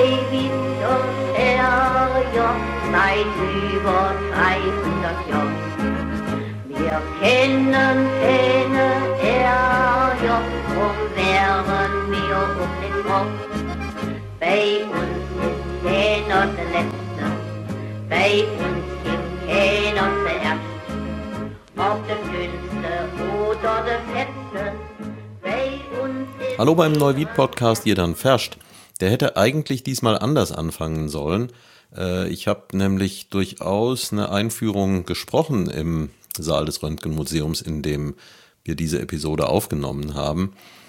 Eiwitzer Terrier seit über 300 Jahren. Wir kennen keine Terrier, drum wären wir um den Kopf. Bei uns ist keiner der Letzte, bei uns gibt keiner zuerst. Ob der Dünnste oder der Fette, bei uns ist... Hallo beim Neuwied-Podcast, ihr dann Ferscht. Der hätte eigentlich diesmal anders anfangen sollen. Ich habe nämlich durchaus eine Einführung gesprochen im Saal des Röntgenmuseums, in dem wir diese Episode aufgenommen haben.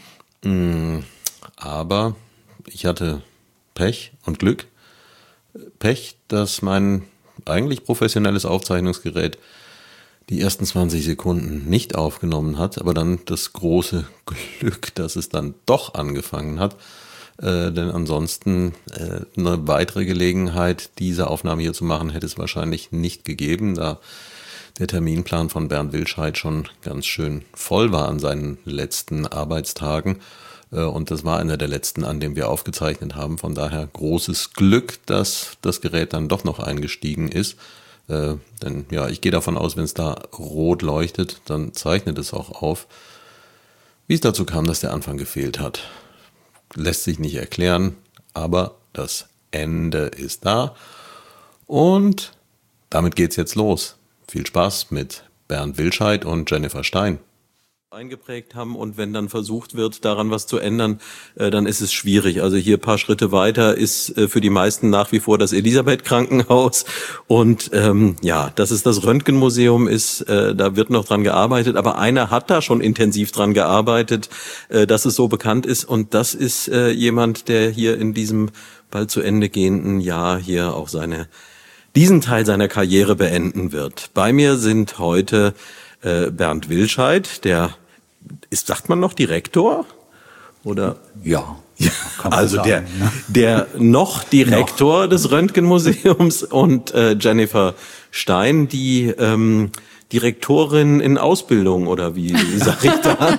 Aber ich hatte Pech und Glück. Pech, dass mein eigentlich professionelles Aufzeichnungsgerät die ersten 20 Sekunden nicht aufgenommen hat, aber dann das große Glück, dass es dann doch angefangen hat. Denn ansonsten eine weitere Gelegenheit, diese Aufnahme hier zu machen, hätte es wahrscheinlich nicht gegeben, da der Terminplan von Bernd Wilscheid schon ganz schön voll war an seinen letzten Arbeitstagen. Und das war einer der letzten, an dem wir aufgezeichnet haben. Von daher großes Glück, dass das Gerät dann doch noch eingestiegen ist. Denn ja, ich gehe davon aus, wenn es da rot leuchtet, dann zeichnet es auch auf. Wie es dazu kam, dass der Anfang gefehlt hat, lässt sich nicht erklären, aber das Ende ist da. Und damit geht's jetzt los. Viel Spaß mit Bernd Wilscheid und Jennifer Stein. Eingeprägt haben, und wenn dann versucht wird, daran was zu ändern, dann ist es schwierig. Also hier ein paar Schritte weiter ist für die meisten nach wie vor das Elisabeth-Krankenhaus, und ja, dass es das Röntgenmuseum ist, da wird noch dran gearbeitet, aber einer hat da schon intensiv dran gearbeitet, dass es so bekannt ist, und das ist jemand, der hier in diesem bald zu Ende gehenden Jahr hier auch diesen Teil seiner Karriere beenden wird. Bei mir sind heute Bernd Wilscheid, der ist, sagt man noch, Direktor? Oder? Ja. Also sagen, der noch Direktor des Röntgenmuseums, und Jennifer Stein, die Direktorin in Ausbildung, oder wie sag ich da?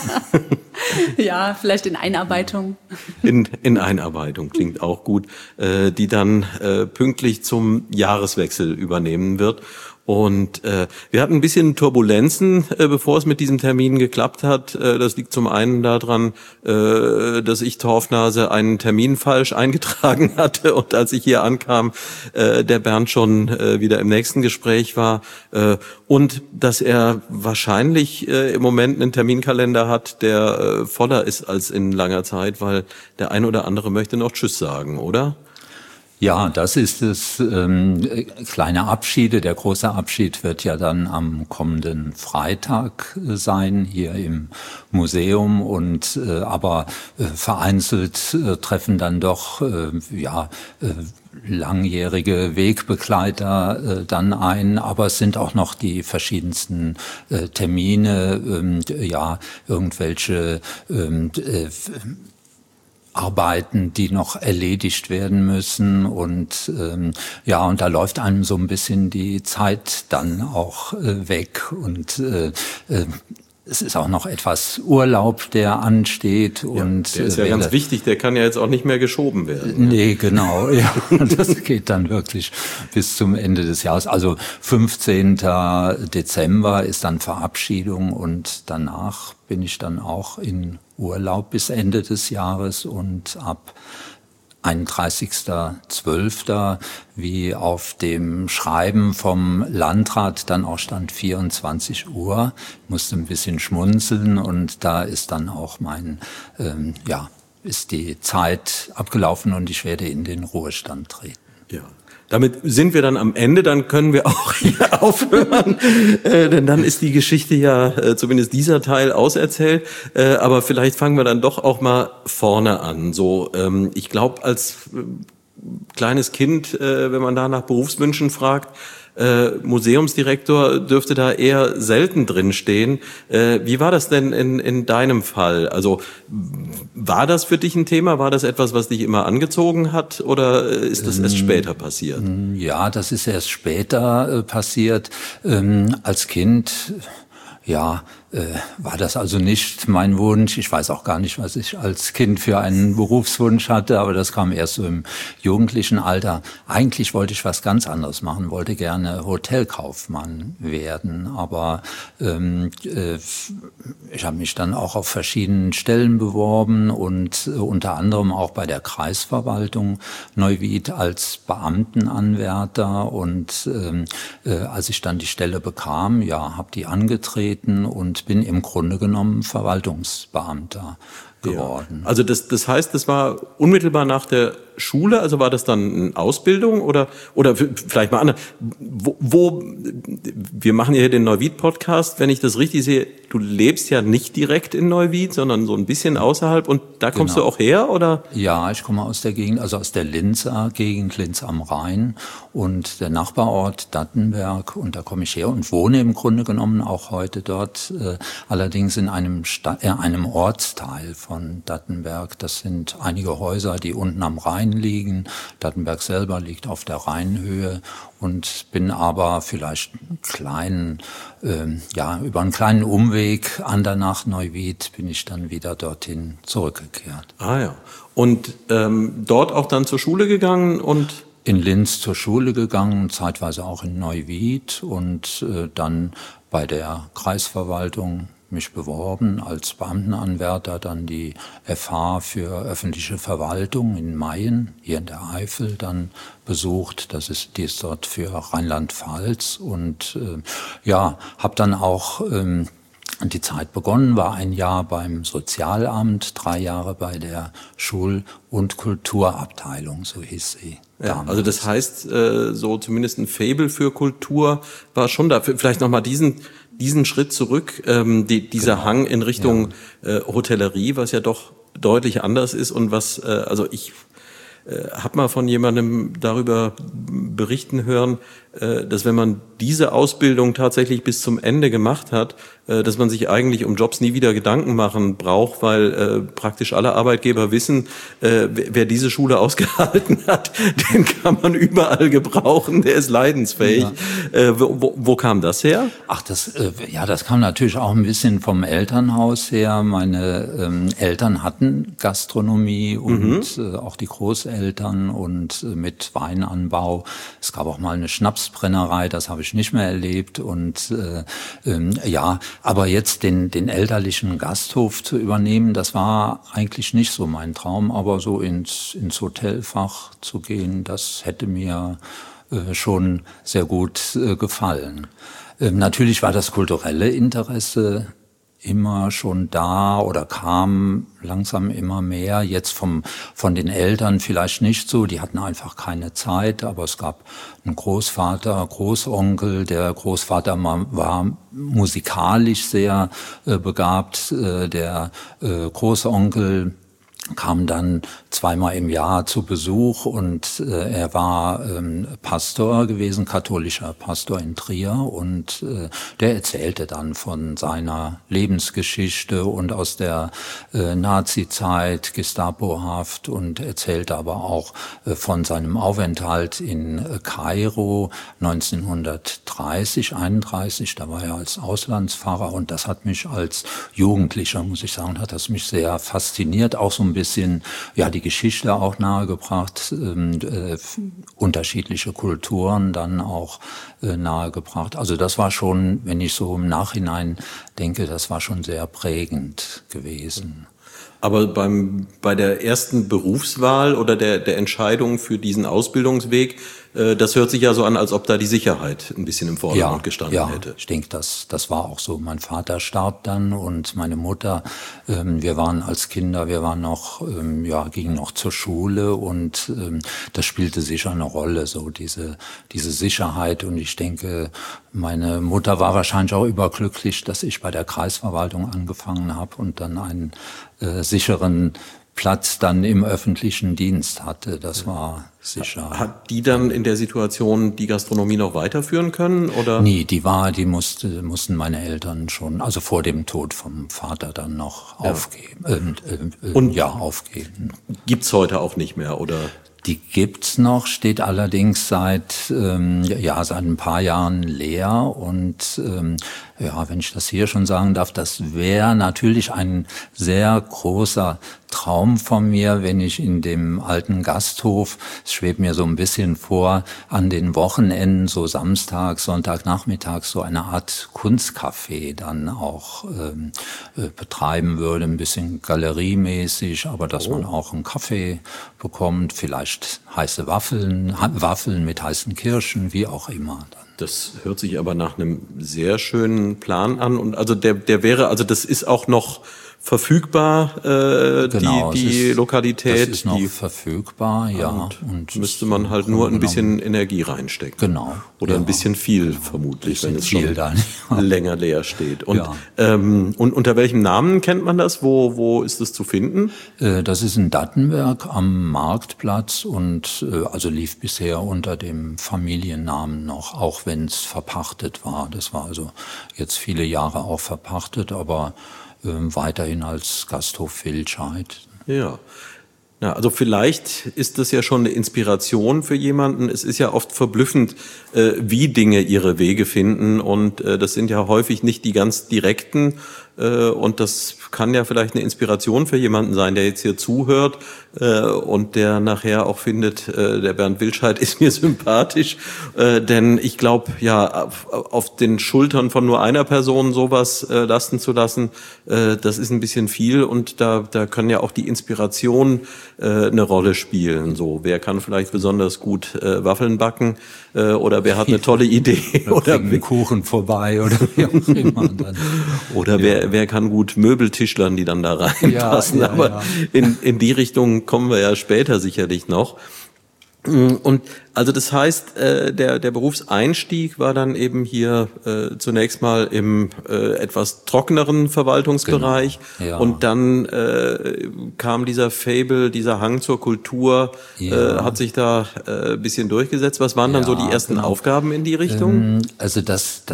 Ja, vielleicht in Einarbeitung. In Einarbeitung, klingt auch gut, die dann pünktlich zum Jahreswechsel übernehmen wird. Und wir hatten ein bisschen Turbulenzen, bevor es mit diesem Termin geklappt hat. Das liegt zum einen daran, dass ich Torfnase einen Termin falsch eingetragen hatte, und als ich hier ankam, der Bernd schon wieder im nächsten Gespräch war, und dass er wahrscheinlich im Moment einen Terminkalender hat, der voller ist als in langer Zeit, weil der ein oder andere möchte noch Tschüss sagen, oder? Ja, das ist es. Kleine Abschiede. Der große Abschied wird ja dann am kommenden Freitag sein, hier im Museum. Und aber vereinzelt treffen dann doch langjährige Wegbegleiter dann ein, aber es sind auch noch die verschiedensten Termine, irgendwelche Arbeiten, die noch erledigt werden müssen, und und da läuft einem so ein bisschen die Zeit dann auch weg, und es ist auch noch etwas Urlaub, der ansteht, und der ist ja ganz wichtig, der kann ja jetzt auch nicht mehr geschoben werden. Nee, genau, ja, das geht dann wirklich bis zum Ende des Jahres. Also 15. Dezember ist dann Verabschiedung, und danach bin ich dann auch in Urlaub bis Ende des Jahres, und ab 31.12., wie auf dem Schreiben vom Landrat dann auch stand, 24 Uhr. Ich musste ein bisschen schmunzeln, und da ist dann auch ist die Zeit abgelaufen, und ich werde in den Ruhestand treten. Ja. Damit sind wir dann am Ende, dann können wir auch hier aufhören, denn dann ist die Geschichte ja, zumindest dieser Teil, auserzählt. Aber vielleicht fangen wir dann doch auch mal vorne an. So, ich glaube, als kleines Kind, wenn man da nach Berufswünschen fragt, Museumsdirektor dürfte da eher selten drin stehen. Wie war das denn in deinem Fall? Also war das für dich ein Thema? War das etwas, was dich immer angezogen hat, oder ist das erst später passiert? Ja, das ist erst später passiert. Als Kind, war das also nicht mein Wunsch. Ich weiß auch gar nicht, was ich als Kind für einen Berufswunsch hatte, aber das kam erst so im jugendlichen Alter. Eigentlich wollte ich was ganz anderes machen, wollte gerne Hotelkaufmann werden, aber ich habe mich dann auch auf verschiedenen Stellen beworben und unter anderem auch bei der Kreisverwaltung Neuwied als Beamtenanwärter, und als ich dann die Stelle bekam, ja, habe die angetreten und bin im Grunde genommen Verwaltungsbeamter geworden. Ja. Also das heißt, das war unmittelbar nach der Schule, also war das dann eine Ausbildung oder vielleicht mal anders. Wir machen ja hier den Neuwied-Podcast, wenn ich das richtig sehe, du lebst ja nicht direkt in Neuwied, sondern so ein bisschen außerhalb, und da kommst du auch her, oder? Ja, ich komme aus der Gegend, also aus der Linzer Gegend, Linz am Rhein, und der Nachbarort Dattenberg, und da komme ich her und wohne im Grunde genommen auch heute dort, allerdings in einem Ortsteil von Dattenberg. Das sind einige Häuser, die unten am Rhein liegen. Dattenberg selber liegt auf der Rheinhöhe, und bin aber vielleicht über einen kleinen Umweg Andernach Neuwied bin ich dann wieder dorthin zurückgekehrt. Ah ja. Und dort auch dann zur Schule gegangen und? In Linz zur Schule gegangen, zeitweise auch in Neuwied, und dann bei der Kreisverwaltung mich beworben als Beamtenanwärter, dann die FH für öffentliche Verwaltung in Mayen, hier in der Eifel, dann besucht. Die ist dort für Rheinland-Pfalz, und habe dann auch die Zeit begonnen, war ein Jahr beim Sozialamt, 3 Jahre bei der Schul- und Kulturabteilung, so hieß sie. Ja, also das heißt, so zumindest ein Faible für Kultur war schon da. Vielleicht nochmal diesen Schritt zurück, dieser Hang in Richtung Hotellerie, was ja doch deutlich anders ist, und was, also ich habe mal von jemandem darüber berichten hören, dass wenn man diese Ausbildung tatsächlich bis zum Ende gemacht hat, dass man sich eigentlich um Jobs nie wieder Gedanken machen braucht, weil praktisch alle Arbeitgeber wissen, wer diese Schule ausgehalten hat, den kann man überall gebrauchen, der ist leidensfähig. Ja. Wo kam das her? Ach, das kam natürlich auch ein bisschen vom Elternhaus her. Meine Eltern hatten Gastronomie und auch die Großeltern, und mit Weinanbau. Es gab auch mal eine Schnapsbrennerei, das habe ich nicht mehr erlebt, und aber jetzt den elterlichen Gasthof zu übernehmen, das war eigentlich nicht so mein Traum, aber so ins Hotelfach zu gehen, das hätte mir schon sehr gut gefallen. Natürlich war das kulturelle Interesse immer schon da oder kam langsam immer mehr. Jetzt von den Eltern vielleicht nicht so, die hatten einfach keine Zeit, aber es gab einen Großvater, Großonkel. Der Großvater war musikalisch sehr begabt. Der Großonkel kam dann 2-mal im Jahr zu Besuch, und er war Pastor gewesen, katholischer Pastor in Trier, und der erzählte dann von seiner Lebensgeschichte und aus der Nazi-Zeit, Gestapohaft, und erzählte aber auch von seinem Aufenthalt in Kairo 1930, 31, da war er als Auslandspfarrer, und das hat mich als Jugendlicher, muss ich sagen, hat das mich sehr fasziniert, auch so ein bisschen, ja, die Geschichte auch nahegebracht, unterschiedliche Kulturen dann auch nahegebracht. Also das war schon, wenn ich so im Nachhinein denke, das war schon sehr prägend gewesen. Aber bei der ersten Berufswahl oder der Entscheidung für diesen Ausbildungsweg, das hört sich ja so an, als ob da die Sicherheit ein bisschen im Vordergrund gestanden hätte. Ja, ich denke, das war auch so. Mein Vater starb dann, und meine Mutter, wir waren als Kinder, gingen noch zur Schule, und das spielte sicher eine Rolle, so diese Sicherheit. Und ich denke, meine Mutter war wahrscheinlich auch überglücklich, dass ich bei der Kreisverwaltung angefangen habe und dann einen sicheren Platz dann im öffentlichen Dienst hatte. Das war sicher. Hat die dann in der Situation die Gastronomie noch weiterführen können, oder? Nee, mussten meine Eltern schon, also vor dem Tod vom Vater dann noch aufgeben. Aufgeben. Gibt's heute auch nicht mehr, oder? Die gibt's noch, steht allerdings seit ein paar Jahren leer, und Ja, wenn ich das hier schon sagen darf, das wäre natürlich ein sehr großer Traum von mir, wenn ich in dem alten Gasthof, es schwebt mir so ein bisschen vor, an den Wochenenden, so Samstag, Sonntagnachmittag, so eine Art Kunstcafé dann auch betreiben würde, ein bisschen galeriemäßig, aber dass man auch einen Kaffee bekommt, vielleicht heiße Waffeln mit heißen Kirschen, wie auch immer. Das hört sich aber nach einem sehr schönen Plan an. Und also der wäre, also das ist auch noch verfügbar, Genau, die Lokalität. Das ist noch verfügbar, ja. Und müsste man halt nur ein bisschen Energie reinstecken. Genau. Oder ja. ein bisschen viel vermutlich, wenn es schon dann, ja. länger leer steht. Und, und unter welchem Namen kennt man das? Wo ist es zu finden? Das ist in Dattenberg am Marktplatz und also lief bisher unter dem Familiennamen noch, auch wenn es verpachtet war. Das war also jetzt viele Jahre auch verpachtet, aber weiterhin als Gasthof Wildscheid. Ja. Ja, also vielleicht ist das ja schon eine Inspiration für jemanden. Es ist ja oft verblüffend, wie Dinge ihre Wege finden und das sind ja häufig nicht die ganz direkten und das kann ja vielleicht eine Inspiration für jemanden sein, der jetzt hier zuhört und der nachher auch findet, der Bernd Wildscheid ist mir sympathisch, denn ich glaube, ja, auf den Schultern von nur einer Person sowas lasten zu lassen, das ist ein bisschen viel und da können ja auch die Inspiration eine Rolle spielen. So, wer kann vielleicht besonders gut Waffeln backen oder wer hat eine tolle Idee oder einen Kuchen vorbei oder wie auch immer. Dann, oder wer kann gut Möbeltischlern, die dann da reinpassen. Ja, aber in die Richtung kommen wir ja später sicherlich noch. Und also das heißt, der Berufseinstieg war dann eben hier zunächst mal im etwas trockeneren Verwaltungsbereich. Genau. Ja. Und dann kam dieser Faible, dieser Hang zur Kultur, hat sich da ein bisschen durchgesetzt. Was waren dann so die ersten Aufgaben in die Richtung? Also das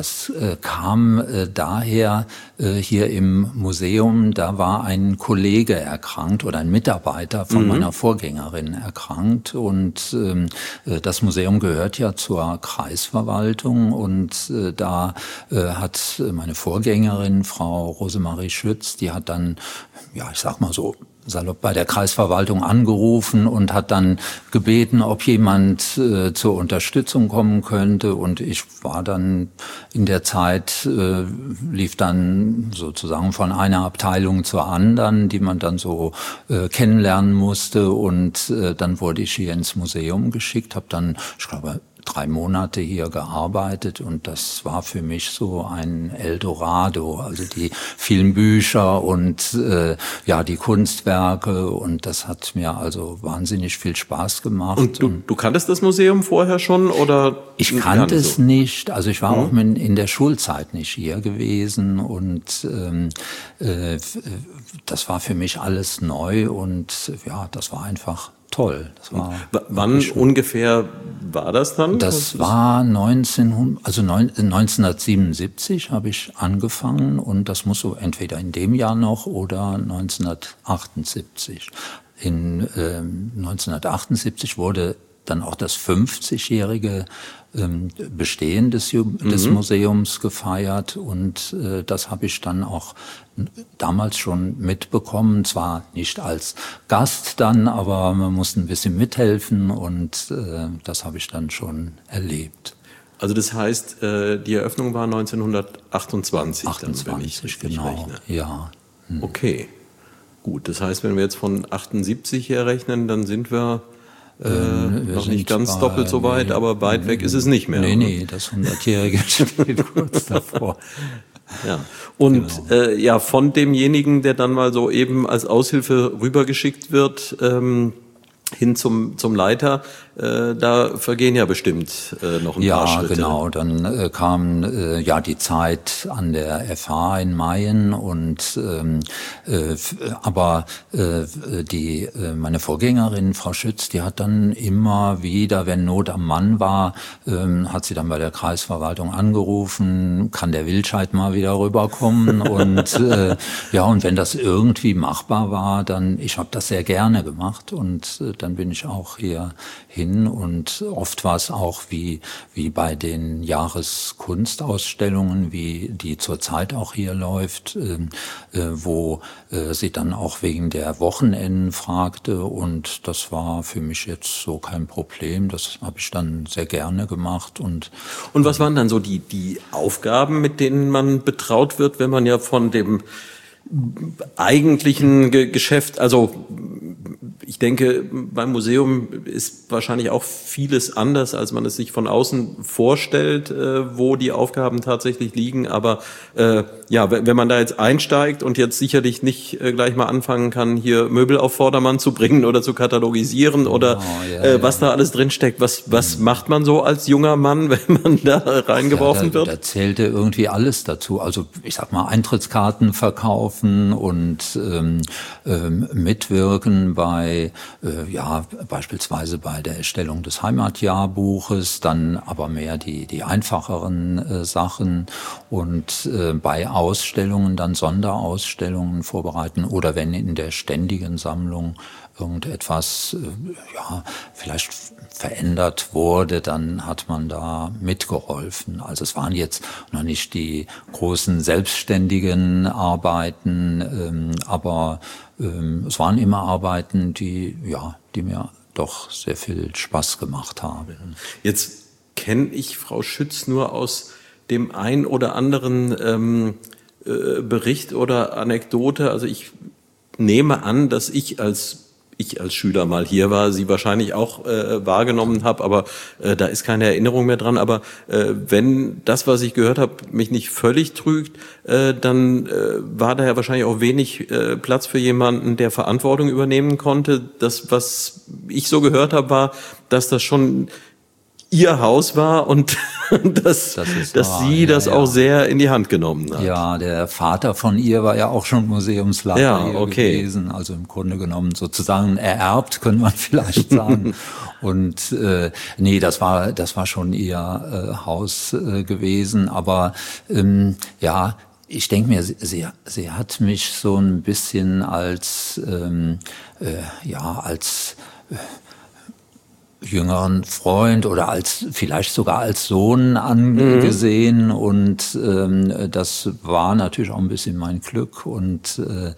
kam daher hier im Museum, da war ein Kollege erkrankt oder ein Mitarbeiter von meiner Vorgängerin erkrankt und das Museum gehört ja zur Kreisverwaltung und da hat meine Vorgängerin, Frau Rosemarie Schütz, die hat dann, ja, ich sag mal so, salopp bei der Kreisverwaltung angerufen und hat dann gebeten, ob jemand zur Unterstützung kommen könnte. Und ich war dann in der Zeit, lief dann sozusagen von einer Abteilung zur anderen, die man dann so kennenlernen musste. Und dann wurde ich hier ins Museum geschickt, habe dann, ich glaube, 3 Monate hier gearbeitet und das war für mich so ein Eldorado, also die vielen Bücher und ja die Kunstwerke und das hat mir also wahnsinnig viel Spaß gemacht. Und du kanntest das Museum vorher schon oder? Ich kannte es nicht, also ich war auch in der Schulzeit nicht hier gewesen und das war für mich alles neu und ja, das war einfach toll. Das war wann ungefähr war das dann? Das war 1977 habe ich angefangen und das muss so entweder in dem Jahr noch oder 1978. 1978 wurde dann auch das 50-jährige Bestehen des Museums gefeiert und das habe ich dann auch damals schon mitbekommen, zwar nicht als Gast dann, aber man musste ein bisschen mithelfen und das habe ich dann schon erlebt. Also das heißt, die Eröffnung war 1928, 28, dann, wenn ich richtig genau, rechne. Ja. Okay, gut. Das heißt, wenn wir jetzt von 78 her rechnen, dann sind wir noch nicht ganz doppelt so weit, aber weit weg ist es nicht mehr. Nee, das 100-jährige steht kurz davor. Ja. Und genau. Ja, von demjenigen, der dann mal so eben als Aushilfe rübergeschickt wird, hin zum Leiter, da vergehen ja bestimmt noch ein paar Schritte. Ja, genau. Dann kam ja die Zeit an der FH in Mayen und aber meine Vorgängerin, Frau Schütz, die hat dann immer wieder, wenn Not am Mann war, hat sie dann bei der Kreisverwaltung angerufen, kann der Wildscheid mal wieder rüberkommen und ja, und wenn das irgendwie machbar war, dann, ich habe das sehr gerne gemacht und dann bin ich auch hier hin, und oft war es auch wie bei den Jahreskunstausstellungen, wie die zurzeit auch hier läuft, wo sie dann auch wegen der Wochenenden fragte, und das war für mich jetzt so kein Problem. Das habe ich dann sehr gerne gemacht. Und was waren dann so die Aufgaben, mit denen man betraut wird, wenn man ja von dem eigentlichen Geschäft, also ich denke, beim Museum ist wahrscheinlich auch vieles anders, als man es sich von außen vorstellt, wo die Aufgaben tatsächlich liegen. Aber ja, wenn man da jetzt einsteigt und jetzt sicherlich nicht gleich mal anfangen kann, hier Möbel auf Vordermann zu bringen oder zu katalogisieren oder was da alles drinsteckt, was macht man so als junger Mann, wenn man da reingeworfen wird? Da zählte irgendwie alles dazu. Also ich sag mal, Eintrittskarten verkaufen und mitwirken bei beispielsweise bei der Erstellung des Heimatjahrbuches, dann aber mehr die einfacheren Sachen, und bei Ausstellungen dann Sonderausstellungen vorbereiten, oder wenn in der ständigen Sammlung irgendetwas vielleicht verändert wurde, dann hat man da mitgeholfen. Also es waren jetzt noch nicht die großen selbstständigen Arbeiten, aber es waren immer Arbeiten, die mir doch sehr viel Spaß gemacht haben. Jetzt kenne ich Frau Schütz nur aus dem ein oder anderen Bericht oder Anekdote. Also ich nehme an, dass ich als Schüler mal hier war, sie wahrscheinlich auch wahrgenommen habe, aber da ist keine Erinnerung mehr dran. Aber wenn das, was ich gehört habe, mich nicht völlig trügt, dann war da ja wahrscheinlich auch wenig Platz für jemanden, der Verantwortung übernehmen konnte. Das, was ich so gehört habe, war, dass das schon ihr Haus war und dass sie das auch sehr in die Hand genommen hat. Ja, der Vater von ihr war ja auch schon Museumsleiter gewesen, also im Grunde genommen sozusagen ererbt, könnte man vielleicht sagen. Und das war schon ihr Haus gewesen, aber ich denke mir, sie hat mich so ein bisschen als jüngeren Freund oder vielleicht sogar als Sohn angesehen, und das war natürlich auch ein bisschen mein Glück, und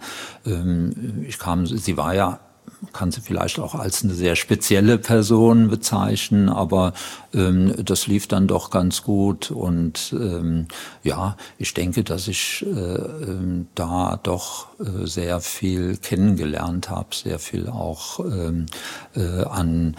sie war ja, kann sie vielleicht auch als eine sehr spezielle Person bezeichnen, aber das lief dann doch ganz gut, und ich denke, dass ich da doch sehr viel kennengelernt habe, sehr viel auch an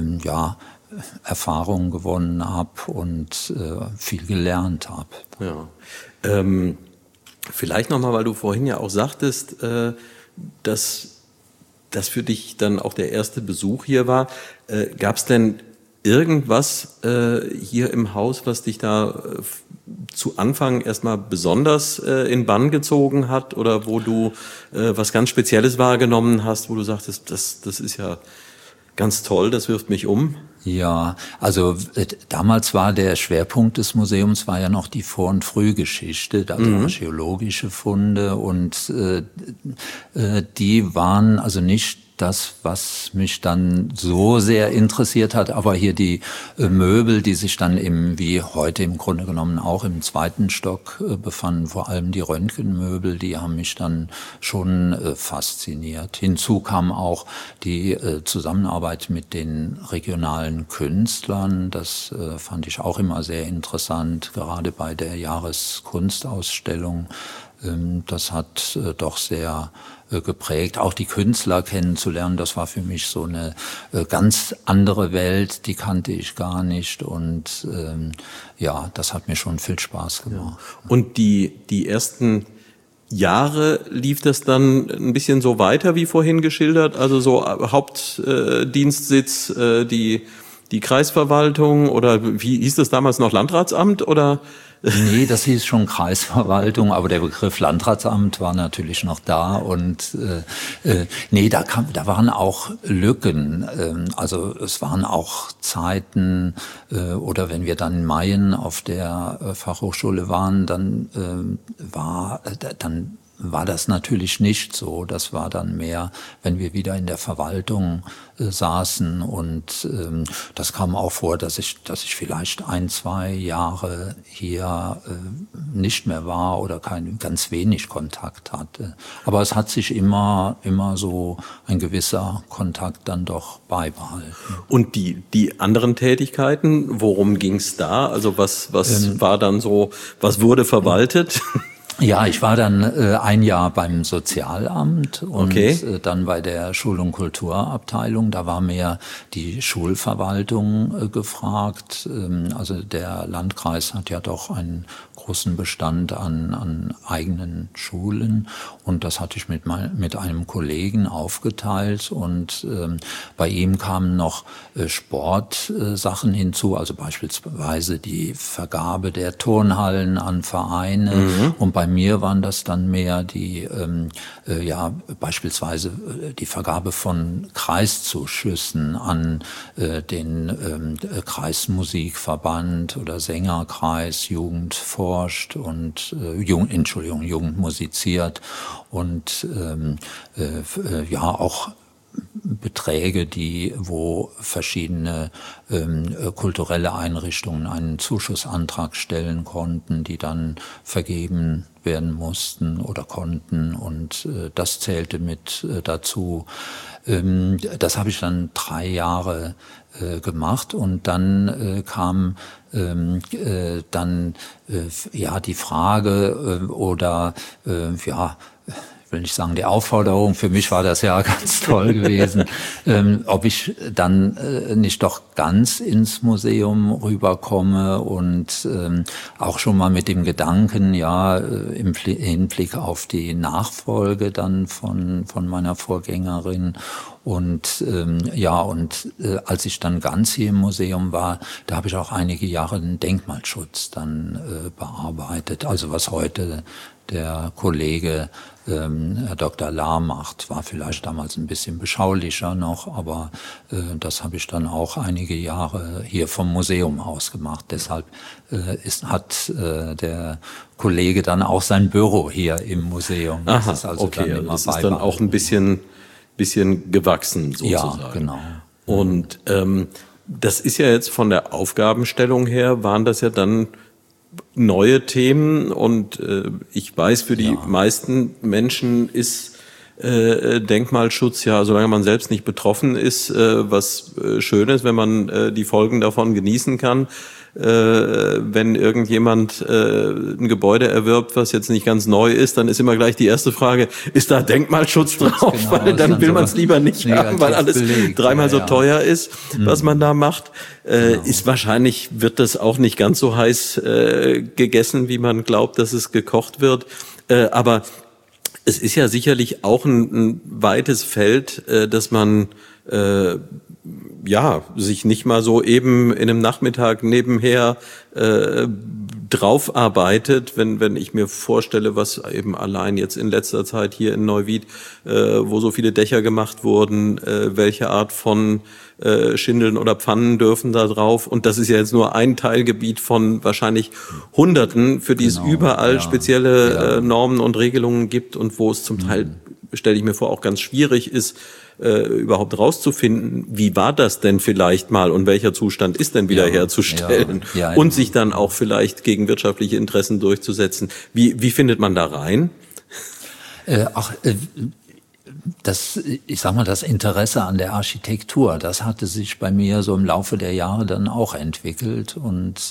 Erfahrungen gewonnen habe und viel gelernt habe. Ja. Vielleicht nochmal, weil du vorhin ja auch sagtest, dass das für dich dann auch der erste Besuch hier war. Gab es denn irgendwas hier im Haus, was dich da zu Anfang erstmal besonders in Bann gezogen hat, oder wo du was ganz Spezielles wahrgenommen hast, wo du sagtest, das ist ja ganz toll, das wirft mich um? Ja, also damals war der Schwerpunkt des Museums ja noch die Vor- und Frühgeschichte, also archäologische Funde, und die waren also nicht das, was mich dann so sehr interessiert hat, aber hier die Möbel, die sich dann wie heute im Grunde genommen auch im zweiten Stock befanden, vor allem die Röntgenmöbel, die haben mich dann schon fasziniert. Hinzu kam auch die Zusammenarbeit mit den regionalen Künstlern, das fand ich auch immer sehr interessant, gerade bei der Jahreskunstausstellung. Das hat doch sehr geprägt, auch die Künstler kennenzulernen. Das war für mich so eine ganz andere Welt, die kannte ich gar nicht, und das hat mir schon viel Spaß gemacht. Ja. Und die ersten Jahre lief das dann ein bisschen so weiter, wie vorhin geschildert, also so Hauptdienstsitz, die Kreisverwaltung, oder wie hieß das damals noch, Landratsamt, oder? Nee, das hieß schon Kreisverwaltung, aber der Begriff Landratsamt war natürlich noch da, und da waren auch Lücken. Also es waren auch Zeiten, oder wenn wir dann in Mayen auf der Fachhochschule waren, dann war das natürlich nicht so. Das war dann mehr, wenn wir wieder in der Verwaltung saßen, und das kam auch vor, dass ich vielleicht 1-2 Jahre hier nicht mehr war oder ganz wenig Kontakt hatte. Aber es hat sich immer so ein gewisser Kontakt dann doch beibehalten. Und die anderen Tätigkeiten, worum ging es da? Also was war dann so, was wurde verwaltet? Ja, ich war dann 1 Jahr beim Sozialamt und dann bei der Schul- und Kulturabteilung. Da war mehr die Schulverwaltung gefragt. Also der Landkreis hat ja doch einen großen Bestand an eigenen Schulen, und das hatte ich mit einem Kollegen aufgeteilt, und bei ihm kamen noch Sportsachen hinzu, also beispielsweise die Vergabe der Turnhallen an Vereine, und bei mir waren das dann mehr die beispielsweise die Vergabe von Kreiszuschüssen an den Kreismusikverband oder Sängerkreis, Jugend forscht und Jugend musiziert, und auch Beträge, wo verschiedene kulturelle Einrichtungen einen Zuschussantrag stellen konnten, die dann vergeben werden mussten oder konnten, und das zählte mit dazu. Das habe ich dann 3 Jahre gemacht, und dann kam die Frage ich will nicht sagen die Aufforderung, für mich war das ja ganz toll gewesen, ob ich dann nicht doch ganz ins Museum rüberkomme, und auch schon mal mit dem Gedanken, im Hinblick auf die Nachfolge dann von meiner Vorgängerin. Und als ich dann ganz hier im Museum war, da habe ich auch einige Jahre den Denkmalschutz dann bearbeitet. Also was heute der Kollege Herr Dr. Lahr macht, war vielleicht damals ein bisschen beschaulicher noch, aber das habe ich dann auch einige Jahre hier vom Museum aus gemacht. Deshalb hat der Kollege dann auch sein Büro hier im Museum. Das ist also das ist dann auch ein bisschen gewachsen sozusagen. Ja, genau. Und das ist ja jetzt von der Aufgabenstellung her, waren das ja dann neue Themen, und ich weiß, für die meisten Menschen ist Denkmalschutz ja, solange man selbst nicht betroffen ist, was Schönes, wenn man die Folgen davon genießen kann. Wenn irgendjemand ein Gebäude erwirbt, was jetzt nicht ganz neu ist, dann ist immer gleich die erste Frage, ist da Denkmalschutz drauf? Genau, weil dann will man es lieber nicht haben, weil alles dreimal so teuer ist, was man da macht. Ist wahrscheinlich, wird das auch nicht ganz so heiß gegessen, wie man glaubt, dass es gekocht wird. Aber es ist ja sicherlich auch ein weites Feld, dass man sich nicht mal so eben in einem Nachmittag nebenher drauf arbeitet, wenn ich mir vorstelle, was eben allein jetzt in letzter Zeit hier in Neuwied, wo so viele Dächer gemacht wurden, welche Art von Schindeln oder Pfannen dürfen da drauf, und das ist ja jetzt nur ein Teilgebiet von wahrscheinlich Hunderten, für die es überall spezielle Normen und Regelungen gibt, und wo es zum Teil, stelle ich mir vor, auch ganz schwierig ist, überhaupt rauszufinden, wie war das denn vielleicht mal und welcher Zustand ist denn wieder herzustellen und sich dann auch vielleicht gegen wirtschaftliche Interessen durchzusetzen. Wie findet man da rein? Das Interesse an der Architektur, das hatte sich bei mir so im Laufe der Jahre dann auch entwickelt, und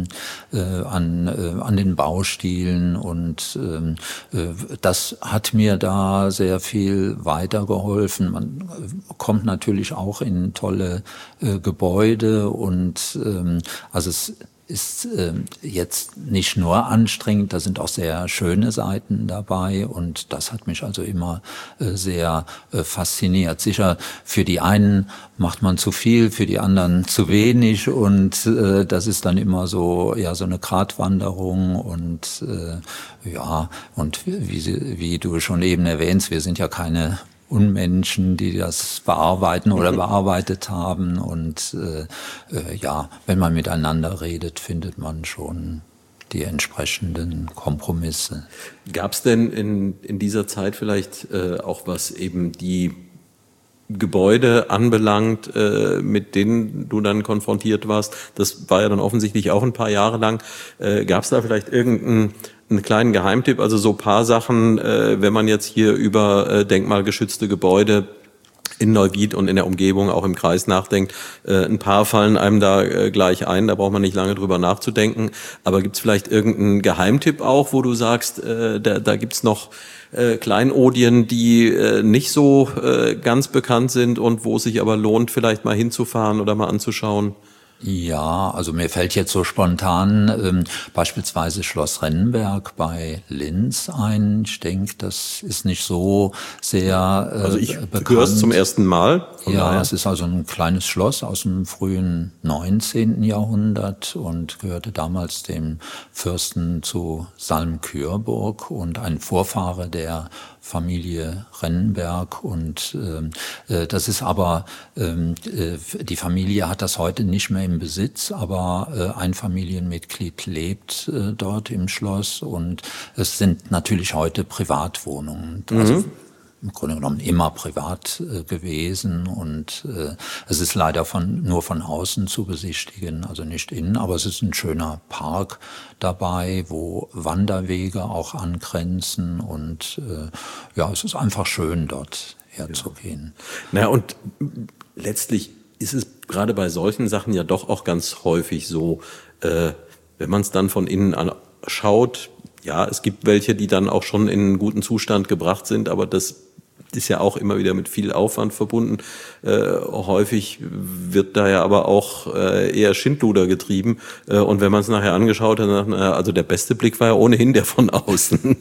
an den Baustilen, und das hat mir da sehr viel weitergeholfen. Man kommt natürlich auch in tolle Gebäude, und also es ist jetzt nicht nur anstrengend, da sind auch sehr schöne Seiten dabei, und das hat mich also immer sehr fasziniert. Sicher, für die einen macht man zu viel, für die anderen zu wenig, und das ist dann immer so eine Gratwanderung, und und wie du schon eben erwähnst, wir sind ja keine Unmenschen, die das bearbeiten oder bearbeitet haben, und wenn man miteinander redet, findet man schon die entsprechenden Kompromisse. Gab es denn in dieser Zeit vielleicht auch, was eben die Gebäude anbelangt, mit denen du dann konfrontiert warst? Das war ja dann offensichtlich auch ein paar Jahre lang. Gab es da vielleicht irgendeinen kleinen Geheimtipp? Also so ein paar Sachen, wenn man jetzt hier über denkmalgeschützte Gebäude in Neuwied und in der Umgebung, auch im Kreis nachdenkt. Ein paar fallen einem da gleich ein, da braucht man nicht lange drüber nachzudenken. Aber gibt es vielleicht irgendeinen Geheimtipp auch, wo du sagst, da gibt es noch Kleinodien, die nicht so ganz bekannt sind und wo es sich aber lohnt, vielleicht mal hinzufahren oder mal anzuschauen? Ja, also mir fällt jetzt so spontan beispielsweise Schloss Rennenberg bei Linz ein. Ich denke, das ist nicht so sehr also ich bekannt. höre es zum ersten Mal. Ja, es ist also ein kleines Schloss aus dem frühen 19. Jahrhundert und gehörte damals dem Fürsten zu Salm-Kürburg und ein Vorfahre der Familie Rennenberg und das ist aber, die Familie hat das heute nicht mehr im Besitz, aber ein Familienmitglied lebt dort im Schloss und es sind natürlich heute Privatwohnungen. Also im Grunde genommen immer privat gewesen und es ist leider nur von außen zu besichtigen, also nicht innen, aber es ist ein schöner Park dabei, wo Wanderwege auch angrenzen und ja, es ist einfach schön, dort herzugehen. Na und letztlich ist es gerade bei solchen Sachen ja doch auch ganz häufig so, wenn man es dann von innen anschaut, ja, es gibt welche, die dann auch schon in einen guten Zustand gebracht sind, aber das ist ja auch immer wieder mit viel Aufwand verbunden. Häufig wird da ja aber auch eher Schindluder getrieben. Und wenn man es nachher angeschaut hat, dann, also der beste Blick war ja ohnehin der von außen.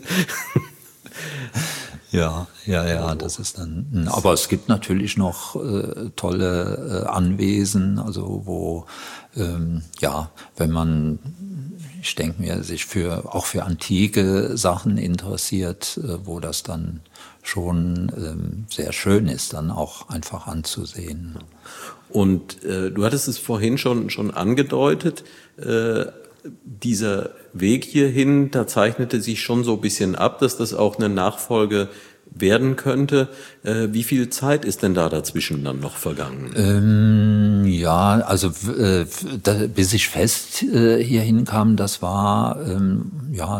Ja, das ist dann. Aber es gibt natürlich noch tolle Anwesen, also wo ja, wenn man, ich denke mir, sich auch für antike Sachen interessiert, wo das dann schon sehr schön ist, dann auch einfach anzusehen. Und du hattest es vorhin schon angedeutet, dieser Weg hierhin, da zeichnete sich schon so ein bisschen ab, dass das auch eine Nachfolge werden könnte. Wie viel Zeit ist denn da dazwischen dann noch vergangen? Ja, also bis ich fest hierhin kam, das war ja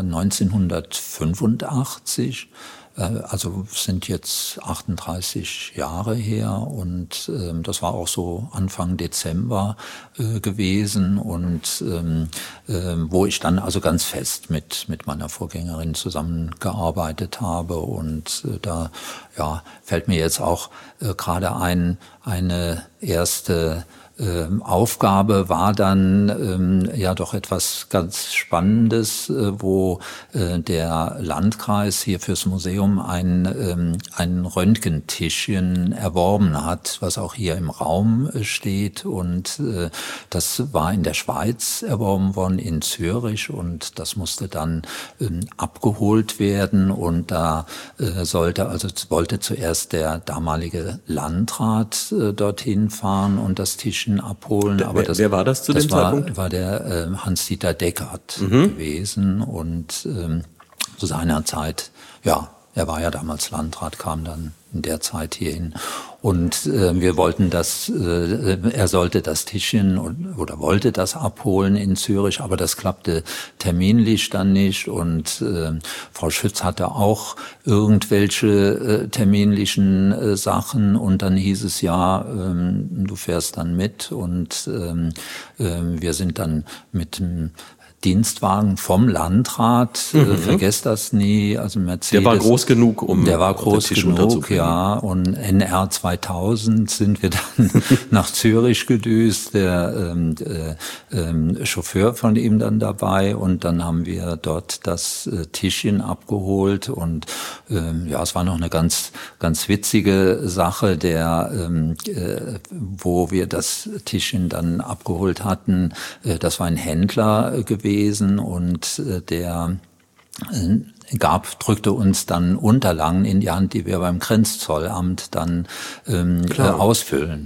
1985. Also sind jetzt 38 Jahre her und das war auch so Anfang Dezember gewesen und wo ich dann also ganz fest mit meiner Vorgängerin zusammengearbeitet habe und da ja fällt mir jetzt auch gerade eine erste Aufgabe war dann ja doch etwas ganz Spannendes, wo der Landkreis hier fürs Museum ein Röntgentischchen erworben hat, was auch hier im Raum steht und das war in der Schweiz erworben worden, in Zürich und das musste dann abgeholt werden und da wollte zuerst der damalige Landrat dorthin fahren und das Tischchen abholen. Aber wer war das zu dem Zeitpunkt? War der Hans-Dieter Deckert gewesen und zu seiner Zeit, ja, er war ja damals Landrat, kam dann in der Zeit hierhin und wir wollten er sollte das Tischchen oder wollte das abholen in Zürich, aber das klappte terminlich dann nicht und Frau Schütz hatte auch irgendwelche terminlichen Sachen und dann hieß es ja, du fährst dann mit und wir sind dann mit dem Dienstwagen vom Landrat, vergesst das nie, also Mercedes. Der war groß genug, der war groß genug, ja, und NR 2000 sind wir dann nach Zürich gedüst, der Chauffeur von ihm dann dabei und dann haben wir dort das Tischchen abgeholt und ja, es war noch eine ganz, ganz witzige Sache, wo wir das Tischchen dann abgeholt hatten, das war ein Händler gewesen und drückte uns dann Unterlagen in die Hand, die wir beim Grenzzollamt dann ausfüllen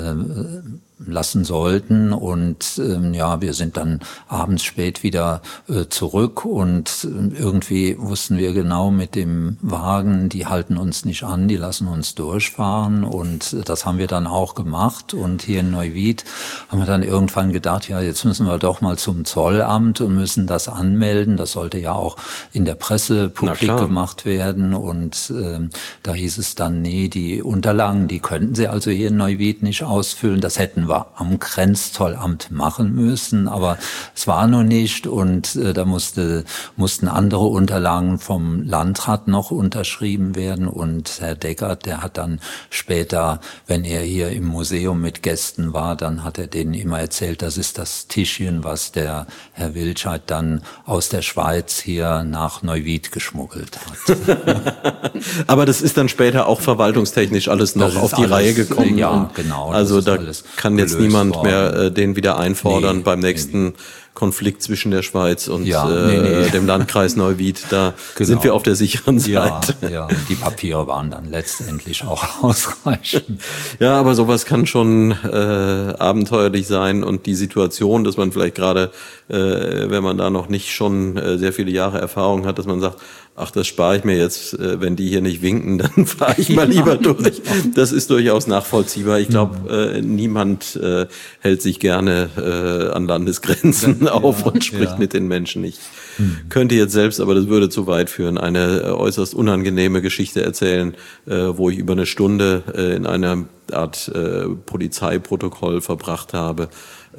lassen sollten. Und wir sind dann abends spät wieder zurück und irgendwie wussten wir genau, mit dem Wagen, die halten uns nicht an, die lassen uns durchfahren, und das haben wir dann auch gemacht. Und hier in Neuwied haben wir dann irgendwann gedacht, ja, jetzt müssen wir doch mal zum Zollamt und müssen das anmelden. Das sollte ja auch in der Presse publik gemacht werden, und da hieß es dann, nee, die Unterlagen, die könnten Sie also hier in Neuwied nicht ausfüllen. Das hätten wir am Grenzzollamt machen müssen, aber es war noch nicht, und da mussten andere Unterlagen vom Landrat noch unterschrieben werden, und Herr Deckert, der hat dann später, wenn er hier im Museum mit Gästen war, dann hat er denen immer erzählt, das ist das Tischchen, was der Herr Wiltscheid dann aus der Schweiz hier nach Neuwied geschmuggelt hat. Aber das ist dann später auch verwaltungstechnisch alles noch auf die Reihe gekommen. Ja, genau. Also da kann jetzt niemand mehr den wieder einfordern beim nächsten Konflikt zwischen der Schweiz und dem Landkreis Neuwied. Da sind wir auf der sicheren Seite. Ja, die Papiere waren dann letztendlich auch ausreichend. Ja, aber sowas kann schon abenteuerlich sein, und die Situation, dass man vielleicht gerade, wenn man da noch nicht schon sehr viele Jahre Erfahrung hat, dass man sagt, ach, das spare ich mir jetzt, wenn die hier nicht winken, dann fahre ich mal lieber durch. Das ist durchaus nachvollziehbar. Ich glaube, niemand hält sich gerne an Landesgrenzen auf und spricht mit den Menschen nicht. Könnte jetzt selbst, aber das würde zu weit führen, eine äußerst unangenehme Geschichte erzählen, wo ich über eine Stunde in einer Art Polizeiprotokoll verbracht habe,